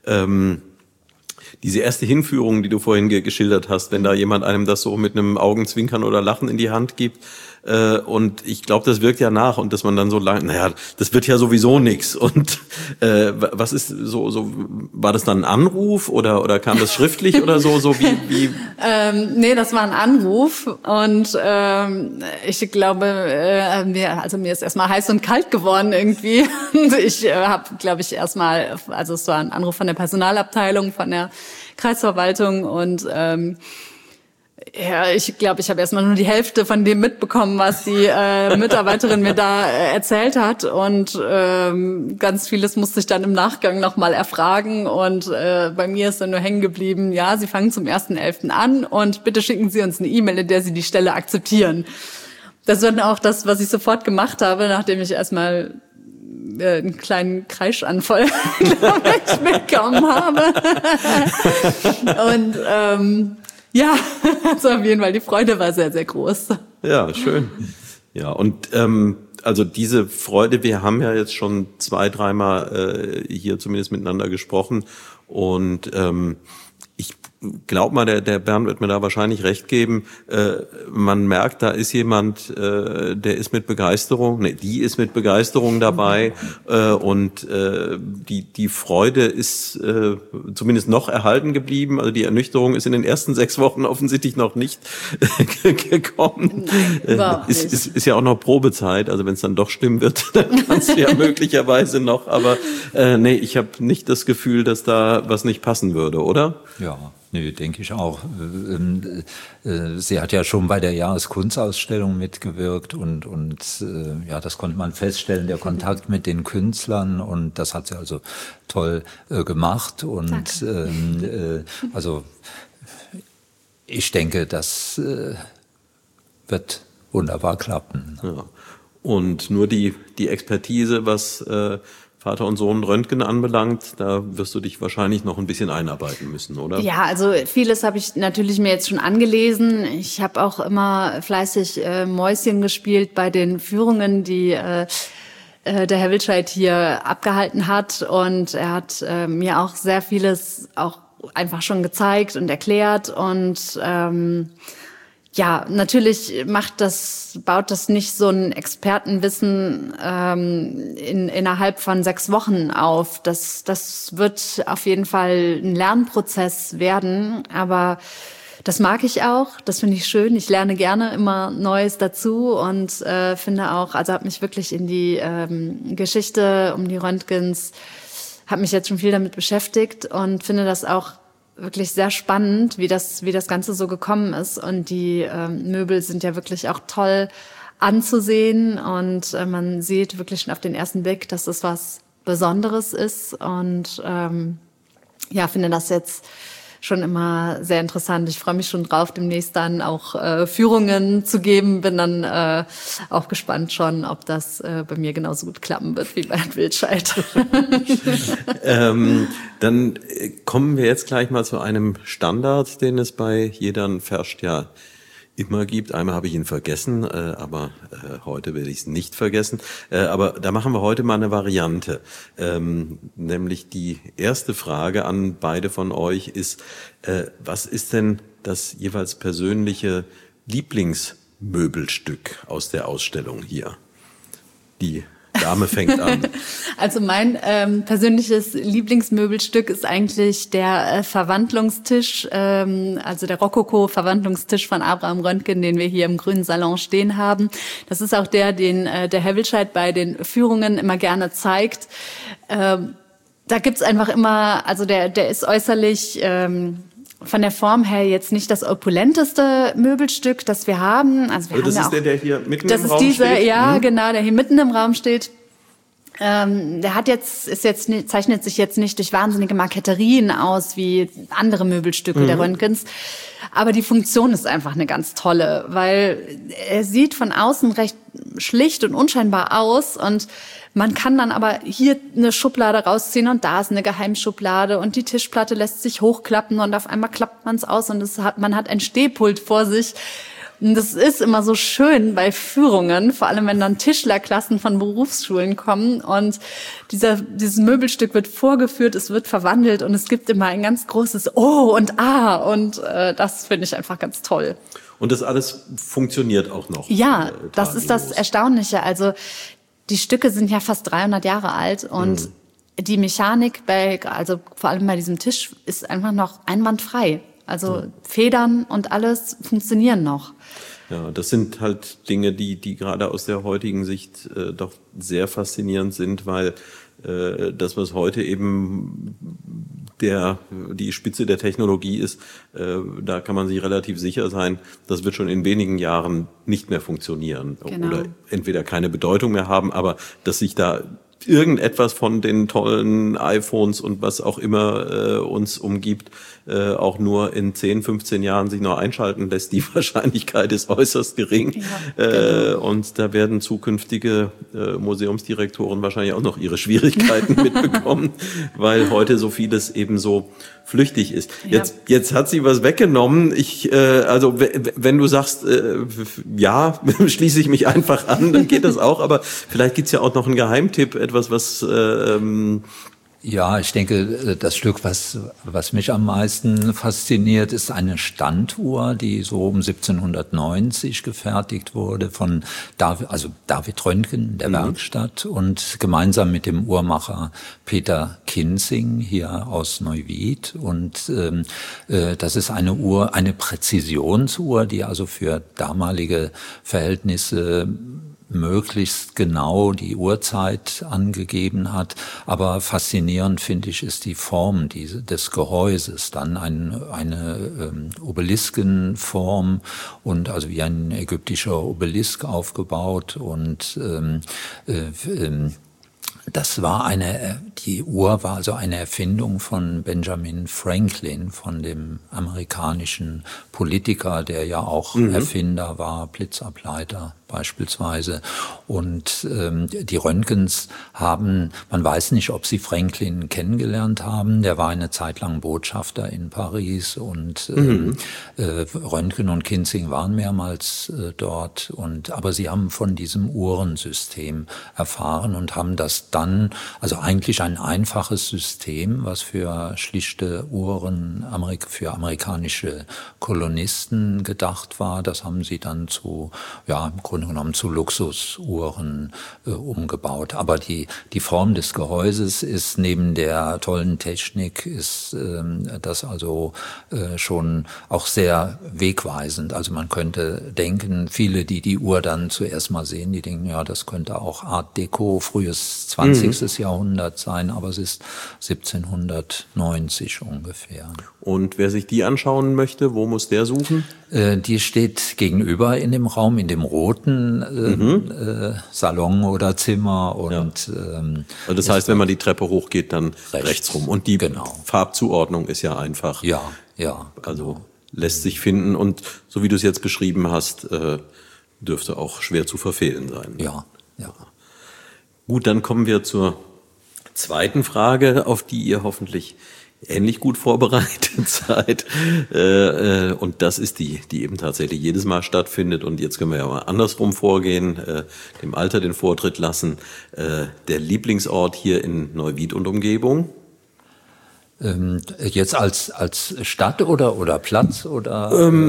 erste Hinführung, die du vorhin geschildert hast, wenn da jemand einem das so mit einem Augenzwinkern oder Lachen in die Hand gibt. Und ich glaube, das wirkt ja nach und dass man dann so lange, das wird ja sowieso nix. Und was ist so war das dann ein Anruf oder kam das schriftlich oder so wie? Nee, das war ein Anruf und ich glaube, mir ist erstmal heiß und kalt geworden irgendwie. Und ich habe, glaube ich, es war ein Anruf von der Personalabteilung, von der Kreisverwaltung und ich glaube, ich habe erstmal nur die Hälfte von dem mitbekommen, was die Mitarbeiterin mir da erzählt hat und ganz vieles musste ich dann im Nachgang nochmal erfragen und bei mir ist dann nur hängen geblieben, ja, Sie fangen zum 1.11. an und bitte schicken Sie uns eine E-Mail, in der Sie die Stelle akzeptieren. Das war dann auch das, was ich sofort gemacht habe, nachdem ich erstmal einen kleinen Kreischanfall, glaube ich, bekommen habe. Und also auf jeden Fall, die Freude war sehr, sehr groß. Ja, schön. Ja, und also diese Freude, wir haben ja jetzt schon 2-3 Mal hier zumindest miteinander gesprochen und ich glaube mal, der Bernd wird mir da wahrscheinlich recht geben, man merkt, da ist jemand, der ist mit Begeisterung, die ist mit Begeisterung dabei und die Freude ist zumindest noch erhalten geblieben, also die Ernüchterung ist in den ersten 6 Wochen offensichtlich noch nicht gekommen. Nein, überhaupt nicht. Ist ja auch noch Probezeit, also wenn es dann doch schlimm wird, dann kannst du ja möglicherweise noch, aber ich habe nicht das Gefühl, dass da was nicht passen würde, oder? Ja. Nö, denke ich auch. Sie hat ja schon bei der Jahreskunstausstellung mitgewirkt und das konnte man feststellen, der Kontakt mit den Künstlern und das hat sie also toll gemacht und also ich denke, das wird wunderbar klappen. Ja. Und nur die Expertise, was Vater und Sohn Röntgen anbelangt, da wirst du dich wahrscheinlich noch ein bisschen einarbeiten müssen, oder? Ja, also vieles habe ich natürlich mir jetzt schon angelesen. Ich habe auch immer fleißig Mäuschen gespielt bei den Führungen, die der Herr Wildscheid hier abgehalten hat. Und er hat mir auch sehr vieles auch einfach schon gezeigt und erklärt. Und natürlich baut das nicht so ein Expertenwissen innerhalb von 6 Wochen auf. Das wird auf jeden Fall ein Lernprozess werden, aber das mag ich auch, das finde ich schön. Ich lerne gerne immer Neues dazu und finde auch, also habe mich wirklich in die Geschichte um die Röntgens, habe mich jetzt schon viel damit beschäftigt und finde das auch wirklich sehr spannend, wie das Ganze so gekommen ist. Und die Möbel sind ja wirklich auch toll anzusehen. Und man sieht wirklich schon auf den ersten Blick, dass es was Besonderes ist. Und finde das jetzt schon immer sehr interessant. Ich freue mich schon drauf, demnächst dann auch Führungen zu geben. Bin dann auch gespannt schon, ob das bei mir genauso gut klappen wird wie bei Wildscheid. Dann kommen wir jetzt gleich mal zu einem Standard, den es bei Jedern Ferscht ja immer gibt. Einmal habe ich ihn vergessen, aber heute werde ich es nicht vergessen. Aber da machen wir heute mal eine Variante. Nämlich die erste Frage an beide von euch ist, was ist denn das jeweils persönliche Lieblingsmöbelstück aus der Ausstellung hier? Die Dame fängt an. Also mein persönliches Lieblingsmöbelstück ist eigentlich der Verwandlungstisch, also der Rokoko-Verwandlungstisch von Abraham Röntgen, den wir hier im Grünen Salon stehen haben. Das ist auch den der Herr Wildscheid bei den Führungen immer gerne zeigt. Da gibt's einfach immer, also der ist äußerlich von der Form her jetzt nicht das opulenteste Möbelstück, das wir haben. Also wir haben das ja ist auch, der hier mitten das im ist Raum dieser, steht? ja, genau, der hier mitten im Raum steht. Der zeichnet sich jetzt nicht durch wahnsinnige Marqueterien aus wie andere Möbelstücke der Röntgens. Aber die Funktion ist einfach eine ganz tolle, weil er sieht von außen recht schlicht und unscheinbar aus und man kann dann aber hier eine Schublade rausziehen und da ist eine Geheimschublade und die Tischplatte lässt sich hochklappen und auf einmal klappt man es aus und man hat ein Stehpult vor sich. Und das ist immer so schön bei Führungen, vor allem wenn dann Tischlerklassen von Berufsschulen kommen und dieses Möbelstück wird vorgeführt, es wird verwandelt und es gibt immer ein ganz großes Oh und Ah und das finde ich einfach ganz toll. Und das alles funktioniert auch noch. Ja, das ist das Erstaunliche. Also die Stücke sind ja fast 300 Jahre alt und die Mechanik also vor allem bei diesem Tisch ist einfach noch einwandfrei. Also Federn und alles funktionieren noch. Ja, das sind halt Dinge, die gerade aus der heutigen Sicht doch sehr faszinierend sind, weil das, was heute eben die Spitze der Technologie ist, da kann man sich relativ sicher sein, das wird schon in wenigen Jahren nicht mehr funktionieren. Genau. Oder entweder keine Bedeutung mehr haben, aber dass sich da irgendetwas von den tollen iPhones und was auch immer uns umgibt, auch nur in 10, 15 Jahren sich noch einschalten lässt, die Wahrscheinlichkeit ist äußerst gering. Ja, genau. Und da werden zukünftige Museumsdirektoren wahrscheinlich auch noch ihre Schwierigkeiten mitbekommen, weil heute so vieles eben so flüchtig ist. Ja. Jetzt hat sie was weggenommen. Also wenn du sagst, ja, schließe ich mich einfach an, dann geht das auch. Aber vielleicht gibt's ja auch noch einen Geheimtipp, etwas, was ja, ich denke, das Stück, was mich am meisten fasziniert, ist eine Standuhr, die so um 1790 gefertigt wurde von David Röntgen, der Werkstatt, und gemeinsam mit dem Uhrmacher Peter Kinzing hier aus Neuwied. Und das ist eine Uhr, eine Präzisionsuhr, die also für damalige Verhältnisse möglichst genau die Uhrzeit angegeben hat. Aber faszinierend, finde ich, ist die Form des Gehäuses. Dann eine Obeliskenform und also wie ein ägyptischer Obelisk aufgebaut und die Uhr war also eine Erfindung von Benjamin Franklin, von dem amerikanischen Politiker, der ja auch Erfinder war, Blitzableiter beispielsweise. Und die Röntgens man weiß nicht, ob sie Franklin kennengelernt haben. Der war eine Zeit lang Botschafter in Paris und Röntgen und Kinzing waren mehrmals dort. Aber sie haben von diesem Uhrensystem erfahren und haben das dann, also eigentlich ein einfaches System, was für schlichte Uhren für amerikanische Kolonisten gedacht war. Das haben sie dann im Grunde genommen zu Luxusuhren umgebaut. Aber die Form des Gehäuses ist neben der tollen Technik, ist das also schon auch sehr wegweisend. Also man könnte denken, viele, die Uhr dann zuerst mal sehen, die denken, ja, das könnte auch Art Deco, frühes 20. Jahrhundert sein, aber es ist 1790 ungefähr. Und wer sich die anschauen möchte, wo muss der suchen? Die steht gegenüber in dem Raum, in dem roten Salon oder Zimmer. Und also das heißt, wenn man die Treppe hochgeht, dann rechts rum. Und die Farbzuordnung ist ja einfach. Ja. Also lässt sich finden und so wie du es jetzt beschrieben hast, dürfte auch schwer zu verfehlen sein. Ja. Gut, dann kommen wir zur zweiten Frage, auf die ihr hoffentlich ähnlich gut vorbereitet seid. Und das ist die eben tatsächlich jedes Mal stattfindet. Und jetzt können wir ja mal andersrum vorgehen, dem Alter den Vortritt lassen. Der Lieblingsort hier in Neuwied und Umgebung? Jetzt als Stadt oder Platz oder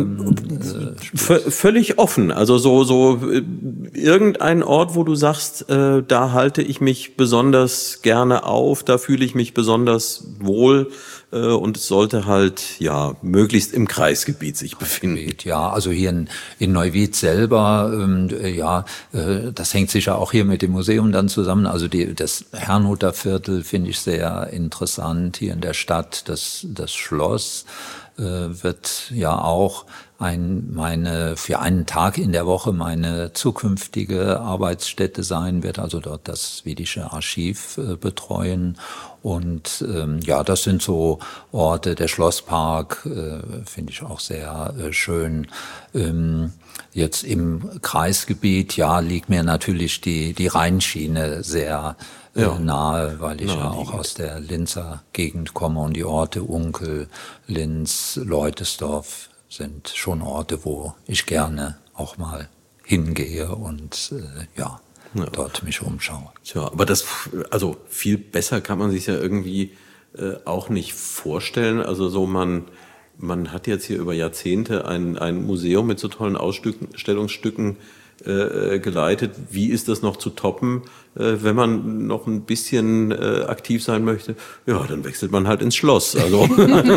völlig offen. Also so irgendein Ort, wo du sagst, da halte ich mich besonders gerne auf, da fühle ich mich besonders wohl, und es sollte halt ja möglichst im Kreisgebiet sich befinden. Ja, also hier in Neuwied selber, das hängt sicher auch hier mit dem Museum dann zusammen. Also das Herrnhuter Viertel finde ich sehr interessant hier in der Stadt. Das Schloss wird ja auch für einen Tag in der Woche meine zukünftige Arbeitsstätte sein, wird also dort das Wiedische Archiv betreuen. Und das sind so Orte, der Schlosspark finde ich auch sehr schön. Jetzt im Kreisgebiet, liegt mir natürlich die Rheinschiene sehr nahe, weil ich ja auch aus der Linzer Gegend komme und die Orte Unkel, Linz, Leutesdorf sind schon Orte, wo ich gerne auch mal hingehe und dort mich umschaue. Tja, aber also viel besser kann man sich ja irgendwie auch nicht vorstellen. Also so man hat jetzt hier über Jahrzehnte ein Museum mit so tollen Ausstellungsstücken geleitet. Wie ist das noch zu toppen, wenn man noch ein bisschen aktiv sein möchte? Ja, dann wechselt man halt ins Schloss. Also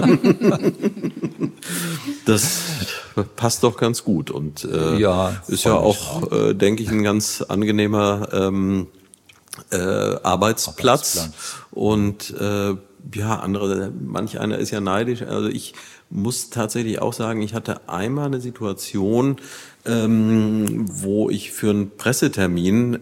das passt doch ganz gut und ist ja auch, denke ich, ein ganz angenehmer Arbeitsplatz. Und manch einer ist ja neidisch. Also ich muss tatsächlich auch sagen, ich hatte einmal eine Situation, wo ich für einen Pressetermin,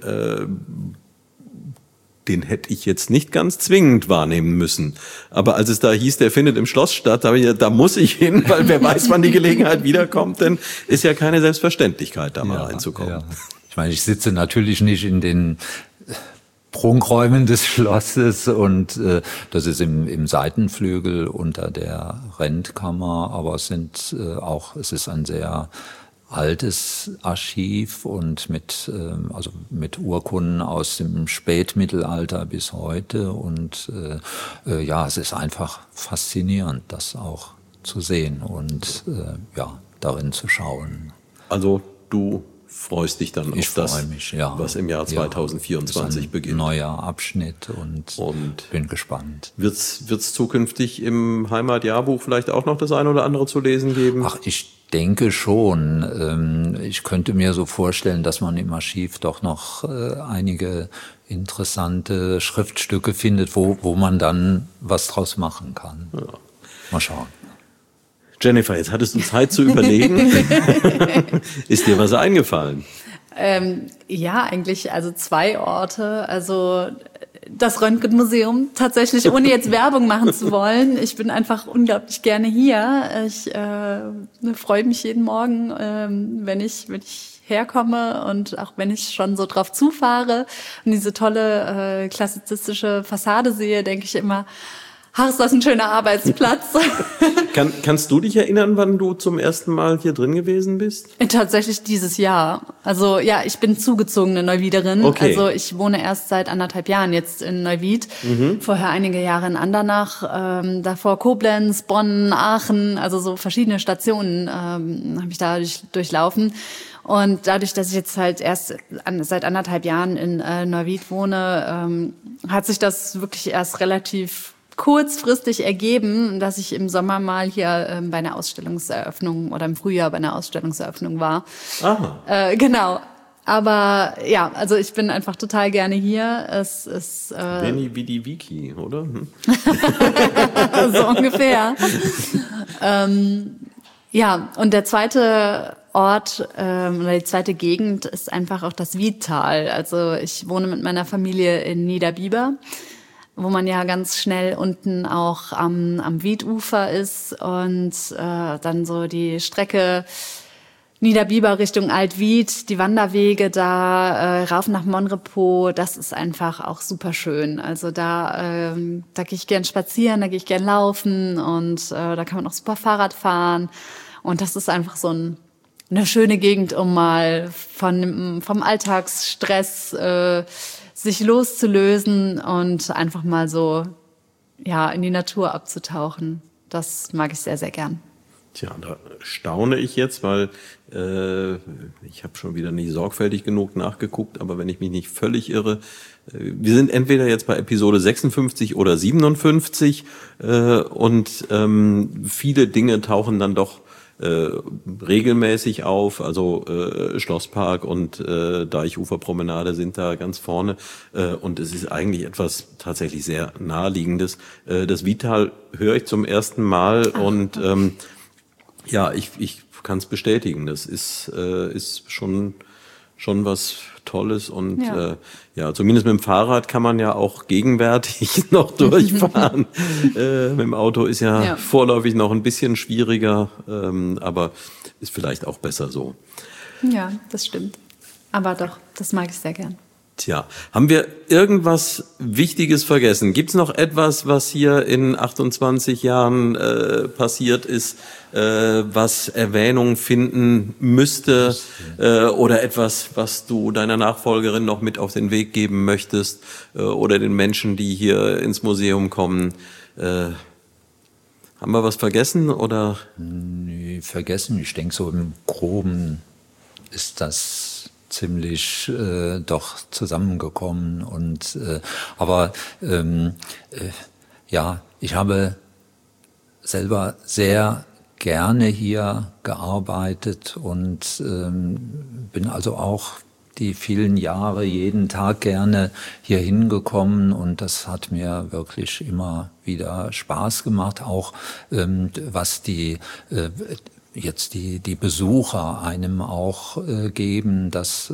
den hätte ich jetzt nicht ganz zwingend wahrnehmen müssen. Aber als es da hieß, der findet im Schloss statt, da muss ich hin, weil wer weiß, wann die Gelegenheit wiederkommt, denn ist ja keine Selbstverständlichkeit, da mal reinzukommen. Ja. Ich meine, ich sitze natürlich nicht in den Prunkräumen des Schlosses und das ist im Seitenflügel unter der Rentkammer, aber es ist ein sehr altes Archiv und mit Urkunden aus dem Spätmittelalter bis heute und es ist einfach faszinierend, das auch zu sehen und darin zu schauen. Also du freust dich dann auf das, was im Jahr 2024 beginnt. Ein neuer Abschnitt und bin gespannt. Wird's zukünftig im Heimatjahrbuch vielleicht auch noch das eine oder andere zu lesen geben? Ach, ich denke schon. Ich könnte mir so vorstellen, dass man im Archiv doch noch einige interessante Schriftstücke findet, wo man dann was draus machen kann. Ja. Mal schauen. Jennifer, jetzt hattest du Zeit zu überlegen. Ist dir was eingefallen? Eigentlich, also 2 Orte. Also das Röntgenmuseum, tatsächlich, ohne jetzt Werbung machen zu wollen. Ich bin einfach unglaublich gerne hier. Ich freue mich jeden Morgen, wenn ich herkomme und auch wenn ich schon so drauf zufahre und diese tolle klassizistische Fassade sehe, denke ich immer, ach, ist das ein schöner Arbeitsplatz. Kannst du dich erinnern, wann du zum ersten Mal hier drin gewesen bist? Tatsächlich dieses Jahr. Also ich bin zugezogene Neuwiederin. Okay. Also ich wohne erst seit 1,5 Jahren jetzt in Neuwied. Vorher einige Jahre in Andernach, davor Koblenz, Bonn, Aachen, also so verschiedene Stationen habe ich da durchlaufen. Und dadurch, dass ich jetzt halt erst seit 1,5 Jahren in Neuwied wohne, hat sich das wirklich erst relativ kurzfristig ergeben, dass ich im Sommer mal hier bei einer Ausstellungseröffnung oder im Frühjahr bei einer Ausstellungseröffnung war. Aha. Genau. Aber also ich bin einfach total gerne hier. Es ist Benny wie die Wiki, oder? So ungefähr. Und der zweite Ort oder die zweite Gegend ist einfach auch das Wiedtal. Also ich wohne mit meiner Familie in Niederbiber, wo man ja ganz schnell unten auch am Wiedufer ist und dann so die Strecke Niederbiber Richtung Altwied, die Wanderwege da rauf nach Monrepos, das ist einfach auch super schön. Also da gehe ich gern spazieren, da gehe ich gern laufen und da kann man auch super Fahrrad fahren und das ist einfach so eine schöne Gegend, um mal vom Alltagsstress sich loszulösen und einfach mal so ja, in die Natur abzutauchen. Das mag ich sehr, sehr gern. Tja, da staune ich jetzt, weil ich habe schon wieder nicht sorgfältig genug nachgeguckt, aber wenn ich mich nicht völlig irre, wir sind entweder jetzt bei Episode 56 oder 57 und viele Dinge tauchen dann doch regelmäßig auf, also Schlosspark und Deichuferpromenade sind da ganz vorne und es ist eigentlich etwas tatsächlich sehr Naheliegendes. Das Vital höre ich zum ersten Mal und ja, ich kann es bestätigen. Das ist schon was Tolles und ja, zumindest mit dem Fahrrad kann man ja auch gegenwärtig noch durchfahren. Mit dem Auto ist ja vorläufig noch ein bisschen schwieriger, aber ist vielleicht auch besser so. Ja, das stimmt. Aber doch, das mag ich sehr gern. Tja, haben wir irgendwas Wichtiges vergessen? Gibt's noch etwas, was hier in 28 Jahren passiert ist, was Erwähnung finden müsste oder etwas, was du deiner Nachfolgerin noch mit auf den Weg geben möchtest oder den Menschen, die hier ins Museum kommen? Haben wir was vergessen oder? Nee, vergessen. Ich denke, so im Groben ist das ziemlich doch zusammengekommen und aber ja, ich habe selber sehr gerne hier gearbeitet und bin also auch die vielen Jahre jeden Tag gerne hier hingekommen und das hat mir wirklich immer wieder Spaß gemacht, auch was die jetzt die Besucher einem auch geben, das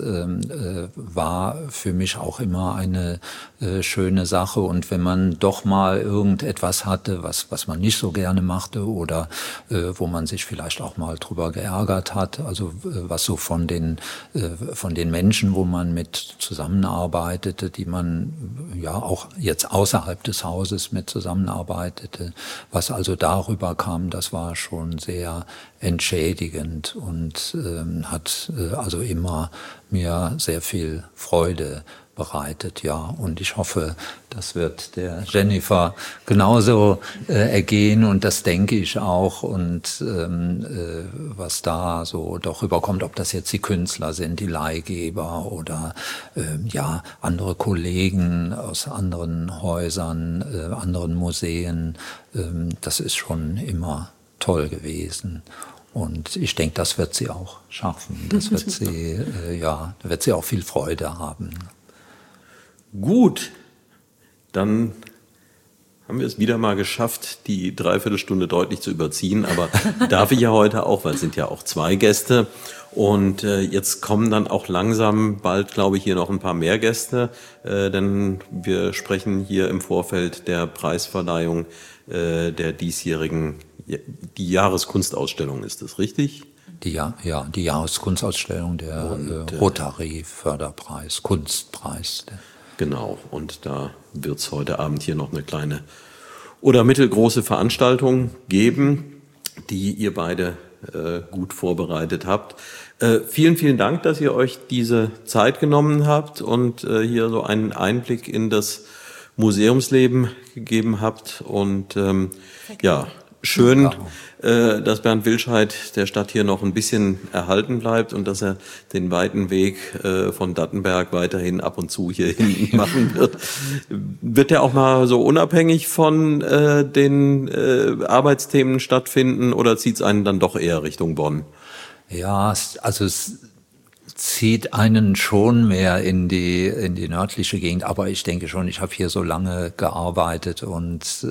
war für mich auch immer eine schöne Sache. Und wenn man doch mal irgendetwas hatte, was man nicht so gerne machte oder wo man sich vielleicht auch mal drüber geärgert hat, also was so von den Menschen, wo man mit zusammenarbeitete, die man ja auch jetzt außerhalb des Hauses mit zusammenarbeitete, was also darüber kam, das war schon sehr entschädigend und hat also immer mir sehr viel Freude bereitet, ja. Und ich hoffe, das wird der Jennifer genauso ergehen und das denke ich auch. Und was da so doch rüberkommt, ob das jetzt die Künstler sind, die Leihgeber oder ja andere Kollegen aus anderen Häusern, anderen Museen, das ist schon immer toll gewesen. Und ich denke, das wird sie auch schaffen. Das wird sie, ja, da wird sie auch viel Freude haben. Gut, dann haben wir es wieder mal geschafft, die Dreiviertelstunde deutlich zu überziehen. Aber darf ich ja heute auch, weil es sind ja auch 2 Gäste. Und jetzt kommen dann auch langsam bald, glaube ich, hier noch ein paar mehr Gäste. Denn wir sprechen hier im Vorfeld der Preisverleihung der diesjährigen, die Jahreskunstausstellung, ist das richtig? Die Jahreskunstausstellung der Rotary-Förderpreis, Kunstpreis. Genau, und da wird es heute Abend hier noch eine kleine oder mittelgroße Veranstaltung geben, die ihr beide gut vorbereitet habt. Vielen, vielen Dank, dass ihr euch diese Zeit genommen habt und hier so einen Einblick in das Museumsleben gegeben habt. Und ja, schön, dass Bernd Wilscheid der Stadt hier noch ein bisschen erhalten bleibt und dass er den weiten Weg von Dattenberg weiterhin ab und zu hier hinten machen wird. Wird der auch mal so unabhängig von den Arbeitsthemen stattfinden oder zieht es einen dann doch eher Richtung Bonn? Ja, also es zieht einen schon mehr in die nördliche Gegend, aber ich denke schon, ich habe hier so lange gearbeitet und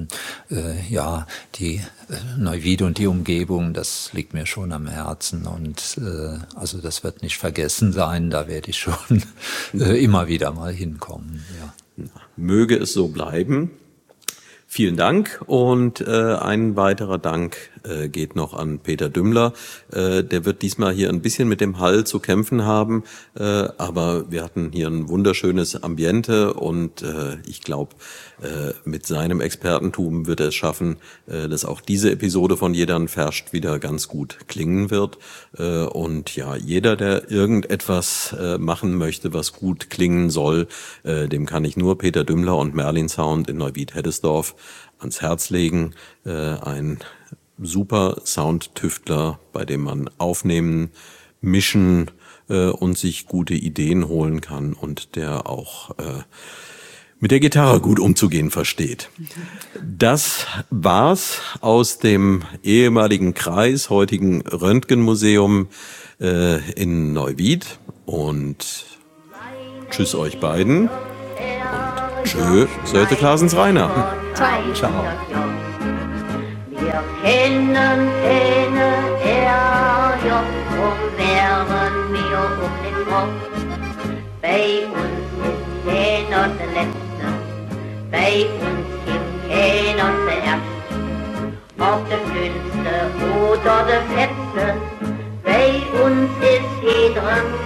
ja, die Neuwied und die Umgebung, das liegt mir schon am Herzen und also das wird nicht vergessen sein, da werde ich schon immer wieder mal hinkommen. Ja. Möge es so bleiben. Vielen Dank und ein weiterer Dank geht noch an Peter Dümmler. Der wird diesmal hier ein bisschen mit dem Hall zu kämpfen haben, aber wir hatten hier ein wunderschönes Ambiente und ich glaube, mit seinem Expertentum wird er es schaffen, dass auch diese Episode von Jedern Ferscht wieder ganz gut klingen wird. Und ja, jeder, der irgendetwas machen möchte, was gut klingen soll, dem kann ich nur Peter Dümmler und Merlin Sound in Neuwied-Heddesdorf ans Herz legen. Ein super Soundtüftler, bei dem man aufnehmen, mischen und sich gute Ideen holen kann und der auch mit der Gitarre gut umzugehen versteht. Das war's aus dem ehemaligen Kreis, heutigen Röntgenmuseum in Neuwied. Und tschüss euch beiden. Und tschö, Sölte Klasens Rainer. Ciao. Ciao. Wir kennen keine RJ, drum wären wir um den Kopf. Bei uns ist keiner der Letzte, bei uns gibt keiner zuerst. Ob der Dünnste oder der Fetzte, bei uns ist jeder